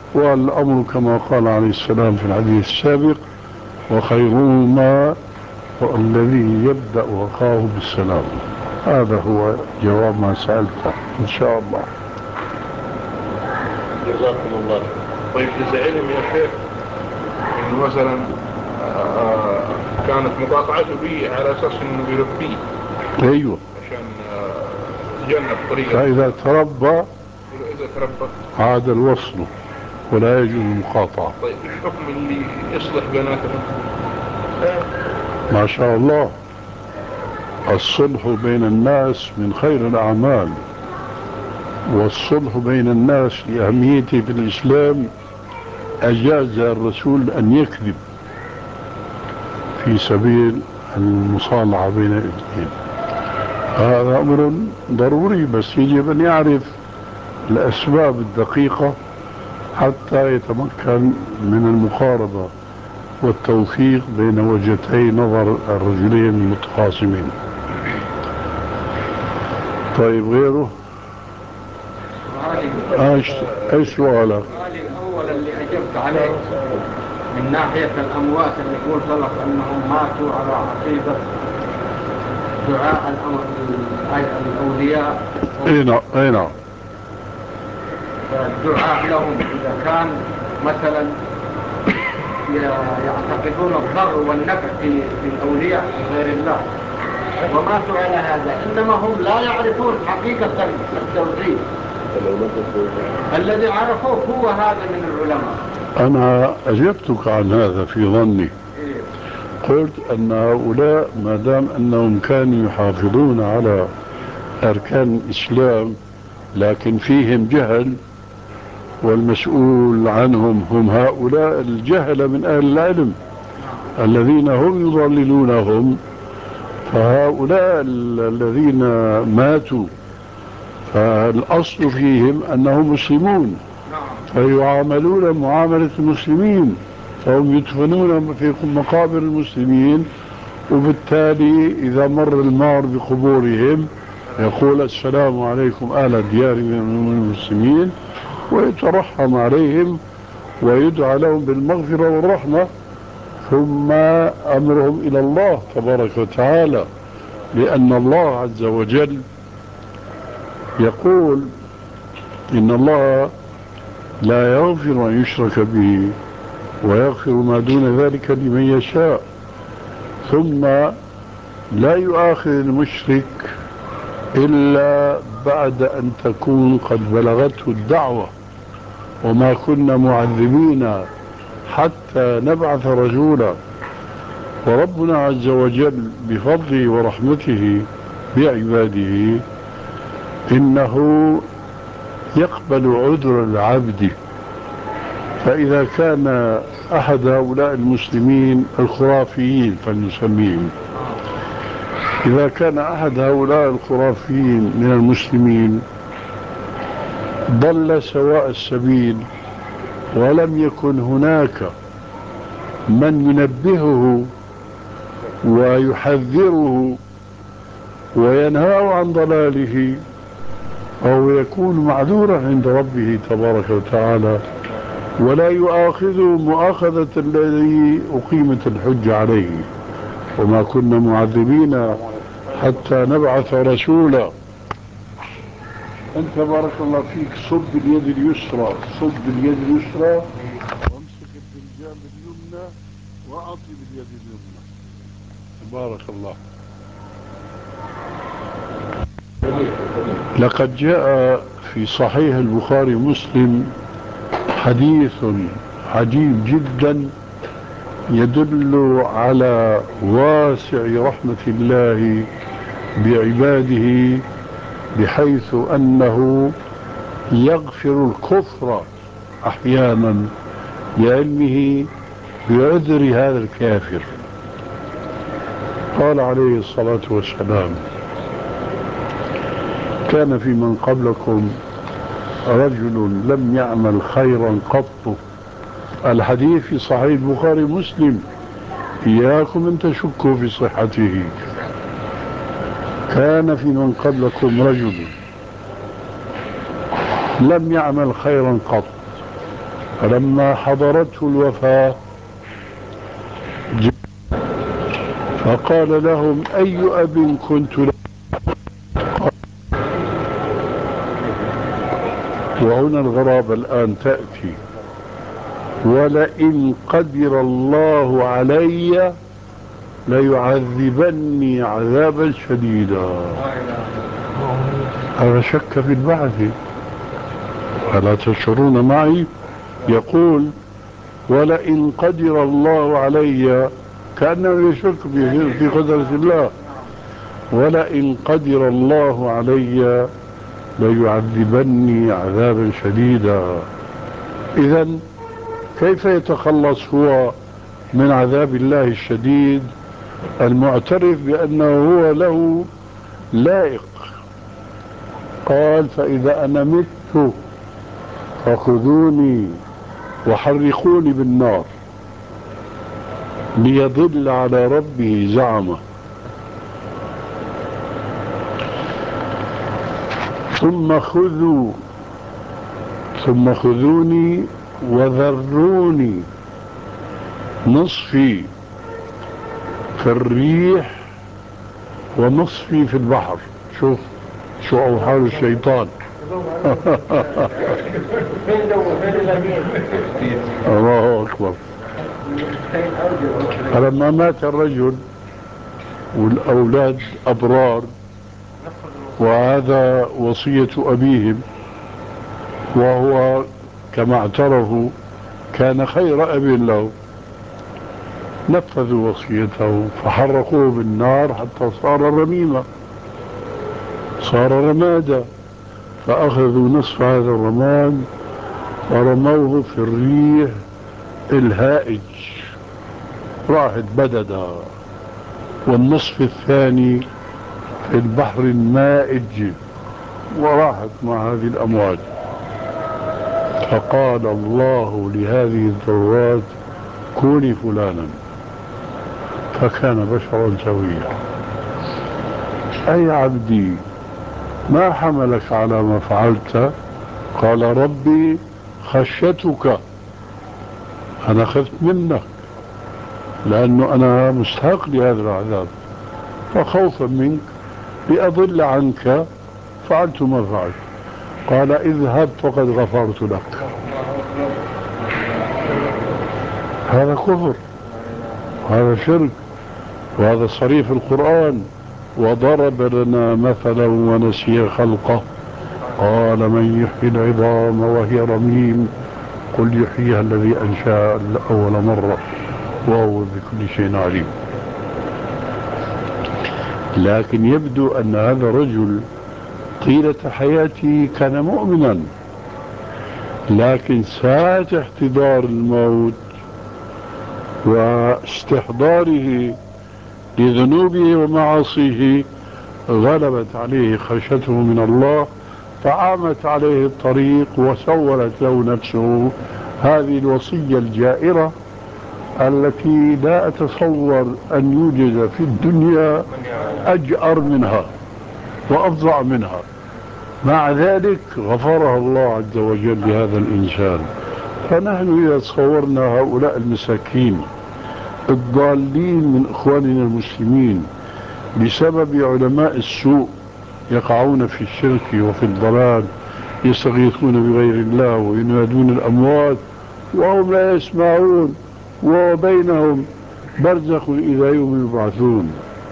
والأمر كما قال عليه السلام في الحديث السابق: وخيرهما والذي يبدأ أخاه بالسلام. هذا هو جواب ما سألته إن شاء الله. جزاكم الله. طيب إذا علم يا شيخ إنه مثلا كانت مقاطعته به على أساس إنه يربيه. أيوه. عشان يتجنب طريقة. فإذا تربى إذا تربى عاد الوصل ولا يجوز المقاطعة. طيب إيش حكم اللي يصلح بيناتهم؟ ما شاء الله، الصلح بين الناس من خير الأعمال، والصلح بين الناس لأهميته في الإسلام أجاز الرسول أن يكذب في سبيل المصالحة بين الاثنين. هذا أمر ضروري، بس يجب أن يعرف الأسباب الدقيقة حتى يتمكن من المقاربة والتوفيق بين وجهتي نظر الرجلين المتخاصمين. طيب غيره؟ ايش سؤالك؟ سؤالي الأول اللي أجبت عليه من ناحية الأموات اللي قلت لك أنهم ماتوا على عقيدة دعاء الأولياء. اي نعم. الدعاء لهم إذا كان مثلا يعتقدون الضر والنفع في الأولياء غير الله وماتوا على هذا، إنما هم لا يعرفون حقيقة التوحيد الذي عرفوه هو هذا من العلماء. أنا أجبتك عن هذا في ظني. قلت أن هؤلاء ما دام أنهم كانوا يحافظون على أركان الإسلام لكن فيهم جهل، والمسؤول عنهم هم هؤلاء الجهل من أهل العلم الذين هم يضللونهم، فهؤلاء الذين ماتوا فالأصل فيهم أنهم مسلمون فيعاملون معاملة المسلمين، فهم يدفنون في مقابر المسلمين، وبالتالي إذا مر المار بقبورهم يقول السلام عليكم أهل الديار من المسلمين، ويترحم عليهم ويدعى لهم بالمغفرة والرحمة، ثم أمرهم إلى الله تبارك وتعالى، لأن الله عز وجل يقول إن الله لا يغفر أن يشرك به ويغفر ما دون ذلك لمن يشاء، ثم لا يؤاخذ المشرك إلا بعد أن تكون قد بلغته الدعوة، وما كنا معذبين حتى نبعث رسولا. وربنا عز وجل بفضله ورحمته بعباده إنه يقبل عذر العبد، فإذا كان أحد هؤلاء المسلمين الخرافيين فلنسميهم، إذا كان أحد هؤلاء الخرافيين من المسلمين ضل سواء السبيل ولم يكن هناك من ينبهه ويحذره وينهاه عن ضلاله، أو يكون معذورا عند ربه تبارك وتعالى ولا يؤاخذه مؤاخذة الذي أقيمت الحج عليه. وما كنا معذبين حتى نبعث رسولا. أنت بارك الله فيك صب اليد اليسرى، صب اليد اليسرى وامسك الفنجان باليمنى وأعطي باليد اليمنى. بارك الله. لقد جاء في صحيح البخاري ومسلم حديث عجيب جدا يدل على واسع رحمة الله بعباده، بحيث أنه يغفر الكفر أحيانا لعلمه بعذر هذا الكافر. قال عليه الصلاة والسلام: كان في من قبلكم رجل لم يعمل خيرا قط. الحديث في صحيح البخاري ومسلم، إياكم أن تشكوا في صحته. كان في من قبلكم رجل لم يعمل خيرا قط، فلما حضرته الوفاة فقال لهم أي أب كنت له. وهنا الغرابة الآن تأتي: ولئن قدر الله علي ليعذبني عذابا شديدا. هذا شك في البعث، ألا تشعرون معي؟ يقول ولئن قدر الله علي، كأنه يشك في قدرة الله. ولئن قدر الله علي ليعذبني عذابا شديدا. إذن كيف يتخلص هو من عذاب الله الشديد المعترف بأنه هو له لائق؟ قال فإذا أنا مت فخذوني وحرقوني بالنار ليضل على ربه زعمه، ثم خذوني وذروني نصفي في الريح ونصفي في البحر. شوف شو أوحال الشيطان. الله أكبر. فلما مات الرجل والأولاد أبرار، وهذا وصية أبيهم، وهو كما اعترفوا كان خير أب له، نفذوا وصيته فحرقوه بالنار حتى صار رميما، صار رمادا. فأخذوا نصف هذا الرماد ورموه في الريح الهائج، راحت بددا، والنصف الثاني في البحر المائج وراحت مع هذه الأمواج. فقال الله لهذه الذرات كوني فلانا، فكان بشرا سويا. أي عبدي ما حملك على ما فعلت؟ قال ربي خشيتك، أنا خفت منك لأنه أنا مستحق لهذا العذاب، فخوفا منك لأضل عنك فعلت ما فعلت. قال اذهب فقد غفرت لك. هذا كفر، هذا شرك، وهذا صريح القرآن. وضرب لنا مثلا ونسي خلقه قال من يحيي العظام وهي رميم قل يحييها الذي أنشأ أول مرة وهو بكل شيء عليم. لكن يبدو أن هذا الرجل طيلة حياته كان مؤمنا، لكن ساعة احتضار الموت واستحضاره لذنوبه ومعاصيه غلبت عليه خشيته من الله، فعامت عليه الطريق وسولت له نفسه هذه الوصية الجائرة التي لا أتصور أن يوجد في الدنيا أجأر منها وأفظع منها. مع ذلك غفرها الله عز وجل لهذا الإنسان. فنحن إذا تصورنا هؤلاء المساكين الضالين من إخواننا المسلمين بسبب علماء السوء يقعون في الشرك وفي الضلال، يستغيثون بغير الله وينادون الأموات وهم لا يسمعون، وبينهم برزخ إلى يوم يبعثون.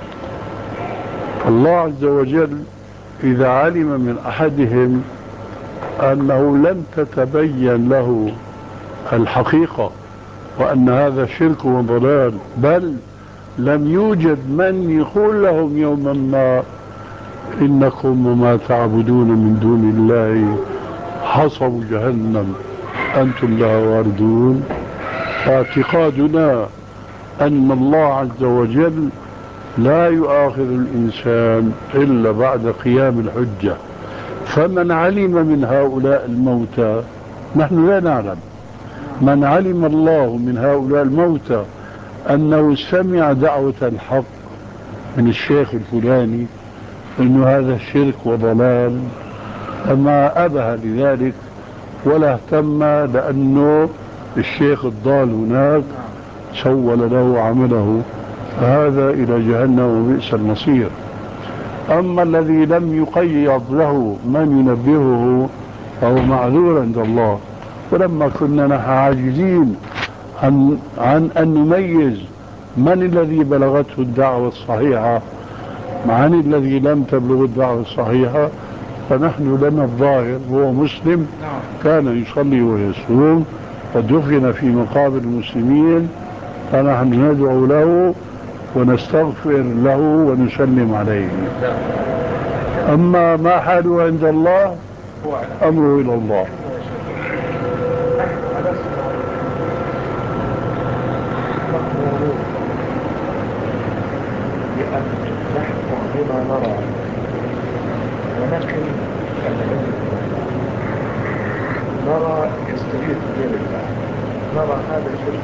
الله عز وجل إذا علم من أحدهم أنه لن تتبين له الحقيقة وأن هذا شرك وضلال، بل لم يوجد من يقول لهم يوما ما إنكم وما تعبدون من دون الله حصب جهنم أنتم لها واردون. اعتقادنا أن الله عز وجل لا يؤاخذ الإنسان إلا بعد قيام الحجة. فمن علم من هؤلاء الموتى، نحن لا نعلم، من علم الله من هؤلاء الموتى أنه سمع دعوة الحق من الشيخ الفلاني أنه هذا شرك وضلال، أما أبه لذلك ولا اهتم، لأنه الشيخ الضال هناك سول له عمله هذا إلى جهنم وبئس المصير. أما الذي لم يقيض له من ينبهه فهو معذور عند الله. ولما كنا نحن عاجزين عن أن نميز من الذي بلغته الدعوة الصحيحة عن الذي لم تبلغ الدعوة الصحيحة، فنحن لنا الظاهر هو مسلم كان يصلي ويصوم ودفن في مقابر المسلمين، فنحن ندعو له ونستغفر له ونسلم عليه. أما ما حاله عند الله أمره إلى الله. بأن نحكم بما نرى، ولكن نرى يستغيث بغير الله، نرى هذا شرك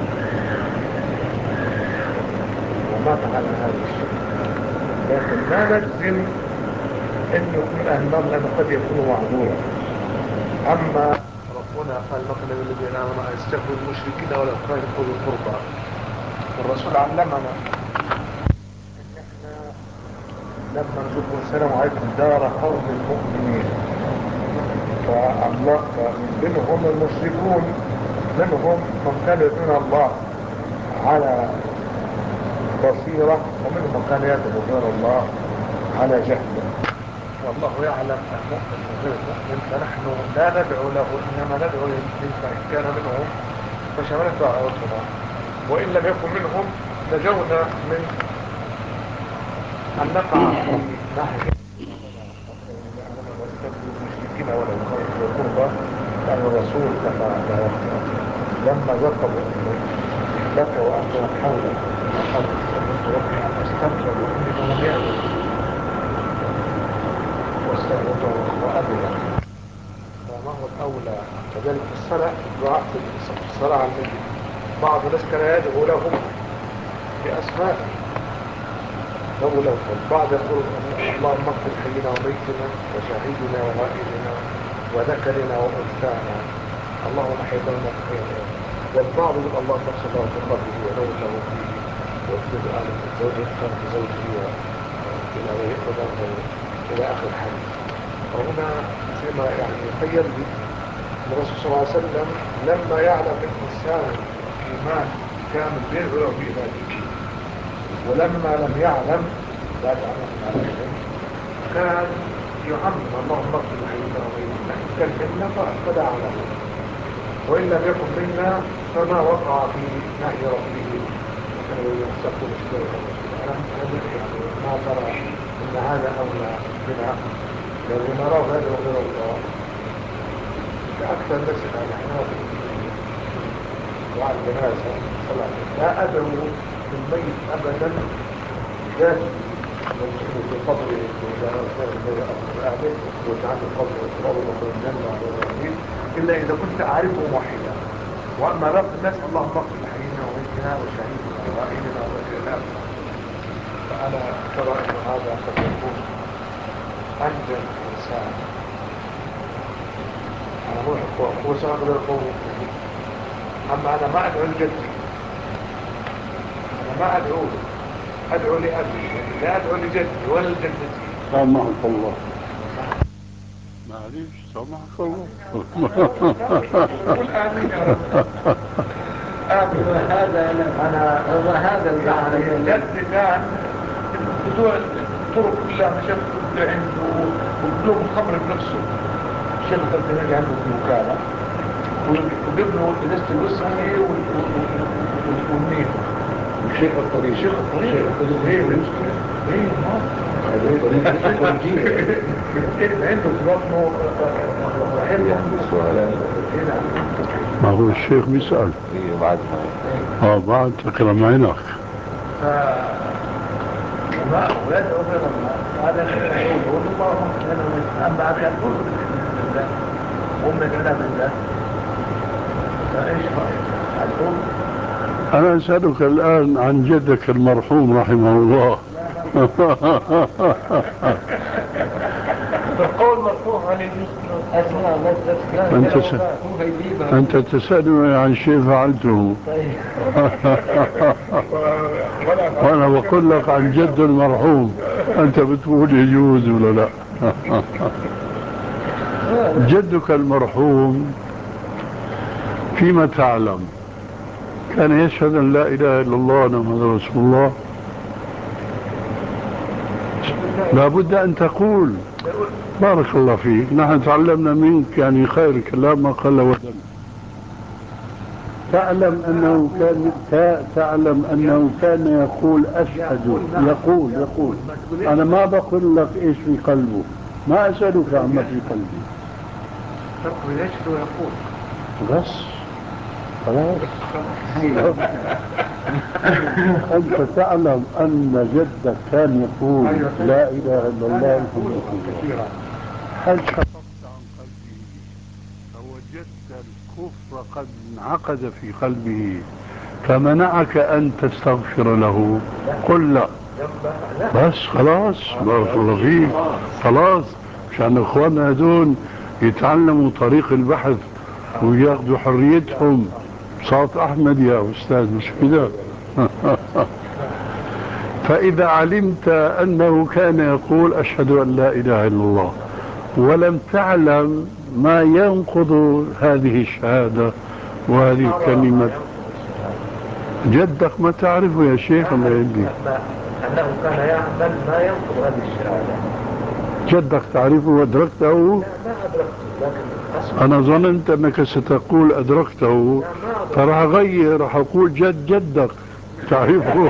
وما فعل هذا الشرك، لكن لا نجزم ان يكون اهل النار لانه قد يكون معذورا. اما ربنا قال مثلا الذين امنوا ان يستغفروا المشركين ولا يكونوا القربى، والرسول علمنا ان احنا لما نقول السلام عليكم دار قوم المؤمنين، فالله منهم المشركون، منهم من كان يدعون الله على بصيرة، ومنهم من كان يدعو غير الله على جهل، والله يعلم المؤمن وغير المؤمن، فنحن لا ندعو له انما ندعو للمسلمين، فان كان منهم فشملت دعوتنا، وان لم يكن منهم نجونا من ان نقع في ناحية المشركين ولا القربى. لأن الرسول لما ذكروا لك وأنت حولك فقد سألت ربي أن أستغفر لأمي ولم يأذن واستغفر وأذن، فما هو الأولى؟ كذلك الصلاة، دعاء الصلاة على النبي، بعض الناس كان يدعو لهم بأسماء دولة، البعض يقول اللهم اغفر حينا وميتنا وشهيدنا وغائبنا وذكرنا وأنثانا، اللهم حيدنا بخير، والبعض يقول اللهم اغفر له في قبره ونور له فيه واكتب آل زوجه كان بزوجه إلى آخر الحديث. وهنا فيما يعني يخيل لي الرسول صلى الله عليه وسلم لما يعلم الإنسان إيمان كامل يدعو به ذلك، ولما لم يعلم لا تعلم عليهم كان يعمم اللهم اغفر حينا وميتنا، إن كان منا فدعا له، وإن لم يكن منا فما وقع في نهي ربه يستقبل الشرك. أنا يعني ما ترى أن هذا أولى بنا، لأن نراه هذا غير الله كأكثر الناس الآن وعلى الجنازة لا أدعو الميت أبدا ذاته والسكن في قبره وإذا أصدر الله أصدر أهله وجعل القبر والتراب وقل الجنة والرحيم إلا إذا كنت أعرفه واحدا. وأما باقي الناس اللهم اغفر لحينا وميتنا وشهيدنا وغائبنا وغيرنا، فأنا ترى أن هذا قد يكون أنجى الإنسان. أنا مو هو سأقول لكم، أما أنا ما أدعو لجدي، أنا ما أدعو لأبي، لا أدعو لجدي ولا لجدتي. سامحك الله، معليش سامحك الله. قل آمين يا رب. آمين. هذا يعني جد كان بتوع الطرق كلها مشفت عنده وبدوم الخمر بنفسه. الشيخ التلفزيوني عنده في وكالة وبيبنوا إزازة الوسكي والنيل. الشيخ الطريق عنده في بطنه حلوة. ما هو الشيخ بيسأل بعد ما بعد تكرم عينك. وما ويدعو غير الله، هذا يقول اللهم اغفر لنا ويسلم. أما أخي أقول بالله هم ندعونا بالله، فإيش رأيك؟ أقول أنا أسألك الآن عن جدك المرحوم رحمه الله. القول مرفوع عليه أنت تسألني عن شيء فعلته. وأنا بقول لك عن جد المرحوم، أنت بتقول يجوز ولا لا؟ جدك المرحوم فيما تعلم كان يشهد أن لا إله إلا الله محمد رسول الله. لا بد أن تقول. بارك الله فيك، نحن تعلمنا منك يعني خير الكلام ما قل ودل. تعلم أنه كان يقول أشهد، يقول أنا ما بقول لك إيش في قلبه، ما أسألك عما في قلبي. يشهد ويقول بس خلاص. أنت تعلم أن جدك كان يقول لا إله إلا الله محمد رسول الله. هل خففت عن قلبه فوجدت الكفر قد انعقد في قلبه فمنعك أن تستغفر له؟ قل لا. بس خلاص، بارك الله فيك، خلاص. مشان اخواننا هدول يتعلموا طريق البحث وياخذوا حريتهم. صوت أحمد يا أستاذ، مش كده؟ فإذا علمت أنه كان يقول أشهد أن لا إله إلا الله ولم تعلم ما ينقض هذه الشهادة وهذه الكلمة، جدك ما تعرفه يا شيخ الله يهديك. أنه كان يعمل ما ينقض هذه الشهادة. جدك تعرفه وأدركته؟ لا ما أدركته، لكن أنا ظننت أنك ستقول أدركته، فراح أغير، راح أقول جدك تعرفه.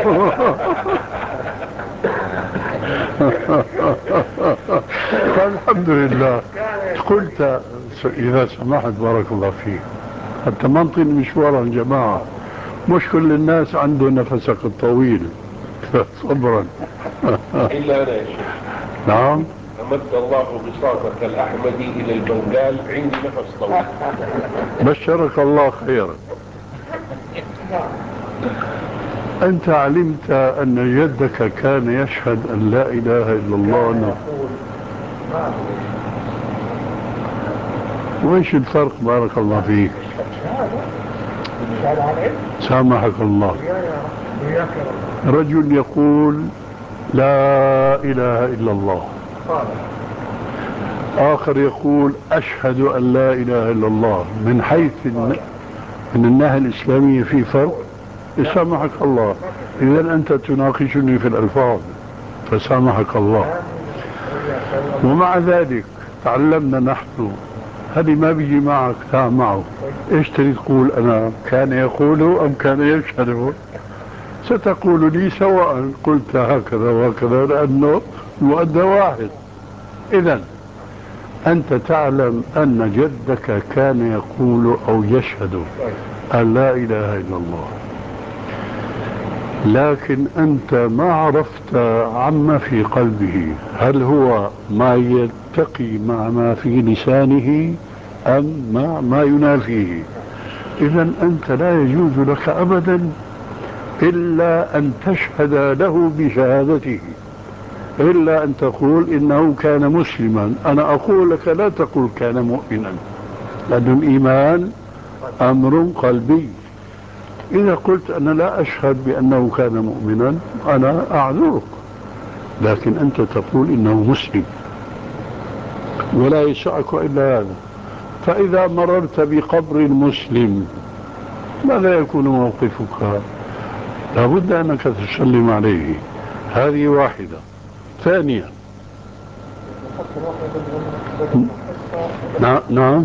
فالحمد لله. قلت إذا سمحت بارك الله فيك، حتى منطي مشوارا جماعة، مش كل الناس عنده نفسك الطويل. صبرا. إلا أنا يا شيخ. نعم. أمد الله بساطك الأحمدي إلى البنغال، عندي نفس طويل. بشرك الله خيرا. أنت علمت أن جدك كان يشهد أن لا إله إلا الله. وإيش الفرق بارك الله فيك؟ سامحك الله. رجل يقول لا إله إلا الله، آخر يقول أشهد أن لا إله إلا الله. من حيث من الناحية الإسلامية في فرق؟ سامحك الله. إذا أنت تناقشني في الألفاظ، فسامحك الله. ومع ذلك تعلمنا نحن، هذه ما بيجي معك تعال معه. إيش تريد تقول؟ أنا كان يقول أم كان يشهد؟ ستقول لي سواء قلت هكذا وهكذا، لأنه المؤدى واحد. إذا أنت تعلم أن جدك كان يقول أو يشهد أن لا إله إلا الله، لكن أنت ما عرفت عما في قلبه، هل هو ما يتقي مع ما في لسانه أم ما ينافيه. إذا أنت لا يجوز لك أبدا إلا أن تشهد له بشهادته، إلا أن تقول إنه كان مسلما. أنا أقول لك لا تقول كان مؤمنا، لأن الإيمان أمر قلبي. إذا قلت أنا لا أشهد بأنه كان مؤمنا أنا أعذرك، لكن أنت تقول إنه مسلم ولا يسعك إلا هذا. فإذا مررت بقبر المسلم ماذا يكون موقفك؟ لابد أنك تسلم عليه. هذه واحدة. ثانيا، نعم،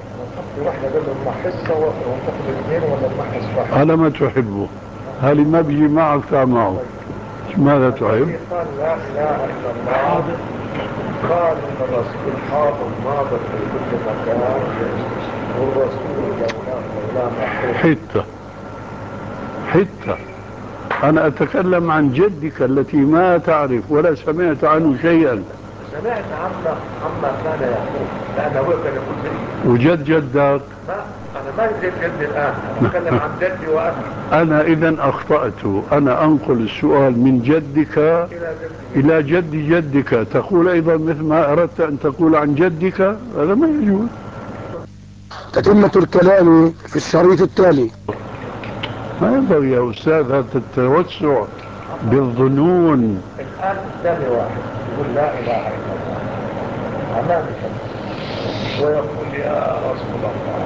على ما تحبه. هل ما بيجي معك معه؟ ماذا تحب؟ قال لا إله إلا الله، قال إن الرسول حاضر ناظر في كل مكان، والرسول لولا حتى أنا أتكلم عن جدك التي ما تعرف ولا سمعت عنه شيئا، سمعت عما كان يقول، لأنه هو كان يقول زيي. وجد جدك؟ ما أنا ما جد جدي الآن، أنا أتكلم عن جدي وأبي. أنا إذا أخطأت، أنا أنقل السؤال من جدك إلى جد جدك، تقول أيضا مثل ما أردت أن تقول عن جدك، هذا ما يجوز. تتمة الكلام في الشريط التالي. ما ينبغي يا أستاذ هذا التوسع بالظنون. الآن قدامي واحد يقول لا إله إلا الله أمامي ويقول يا رسول الله،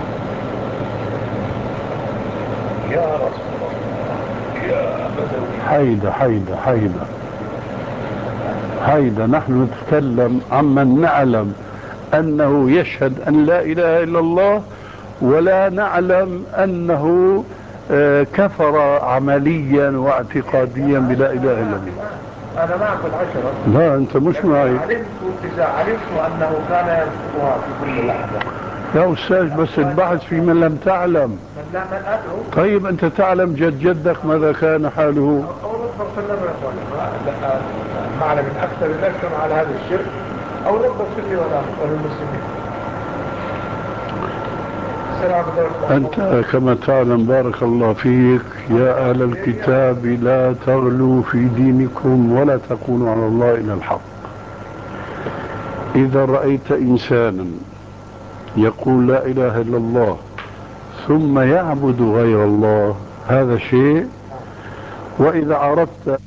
يا رسول الله، يا بدوي. حيدة نحن نتكلم عمن نعلم أنه يشهد أن لا إله إلا الله، ولا نعلم أنه كفر عمليا واعتقاديا بلا إله إلا الله. أنا معك العشرة. لا أنت مش معي. إذا علمت أنه كان ينطقها في كل لحظة. يا أستاذ بس البحث في من لم تعلم. من لا من أدعو. طيب أنت تعلم جدك ماذا كان حاله؟ أو رب سلم يا أخواني، المعنى من أكثر الناس كانوا على هذا الشرك، أو رب سلم وللمسلمين. أنت كما تعلم بارك الله فيك يا أهل الكتاب لا تغلوا في دينكم ولا تقولوا على الله إلا الحق. إذا رأيت إنسانا يقول لا إله إلا الله ثم يعبد غير الله هذا شيء، وإذا عرفت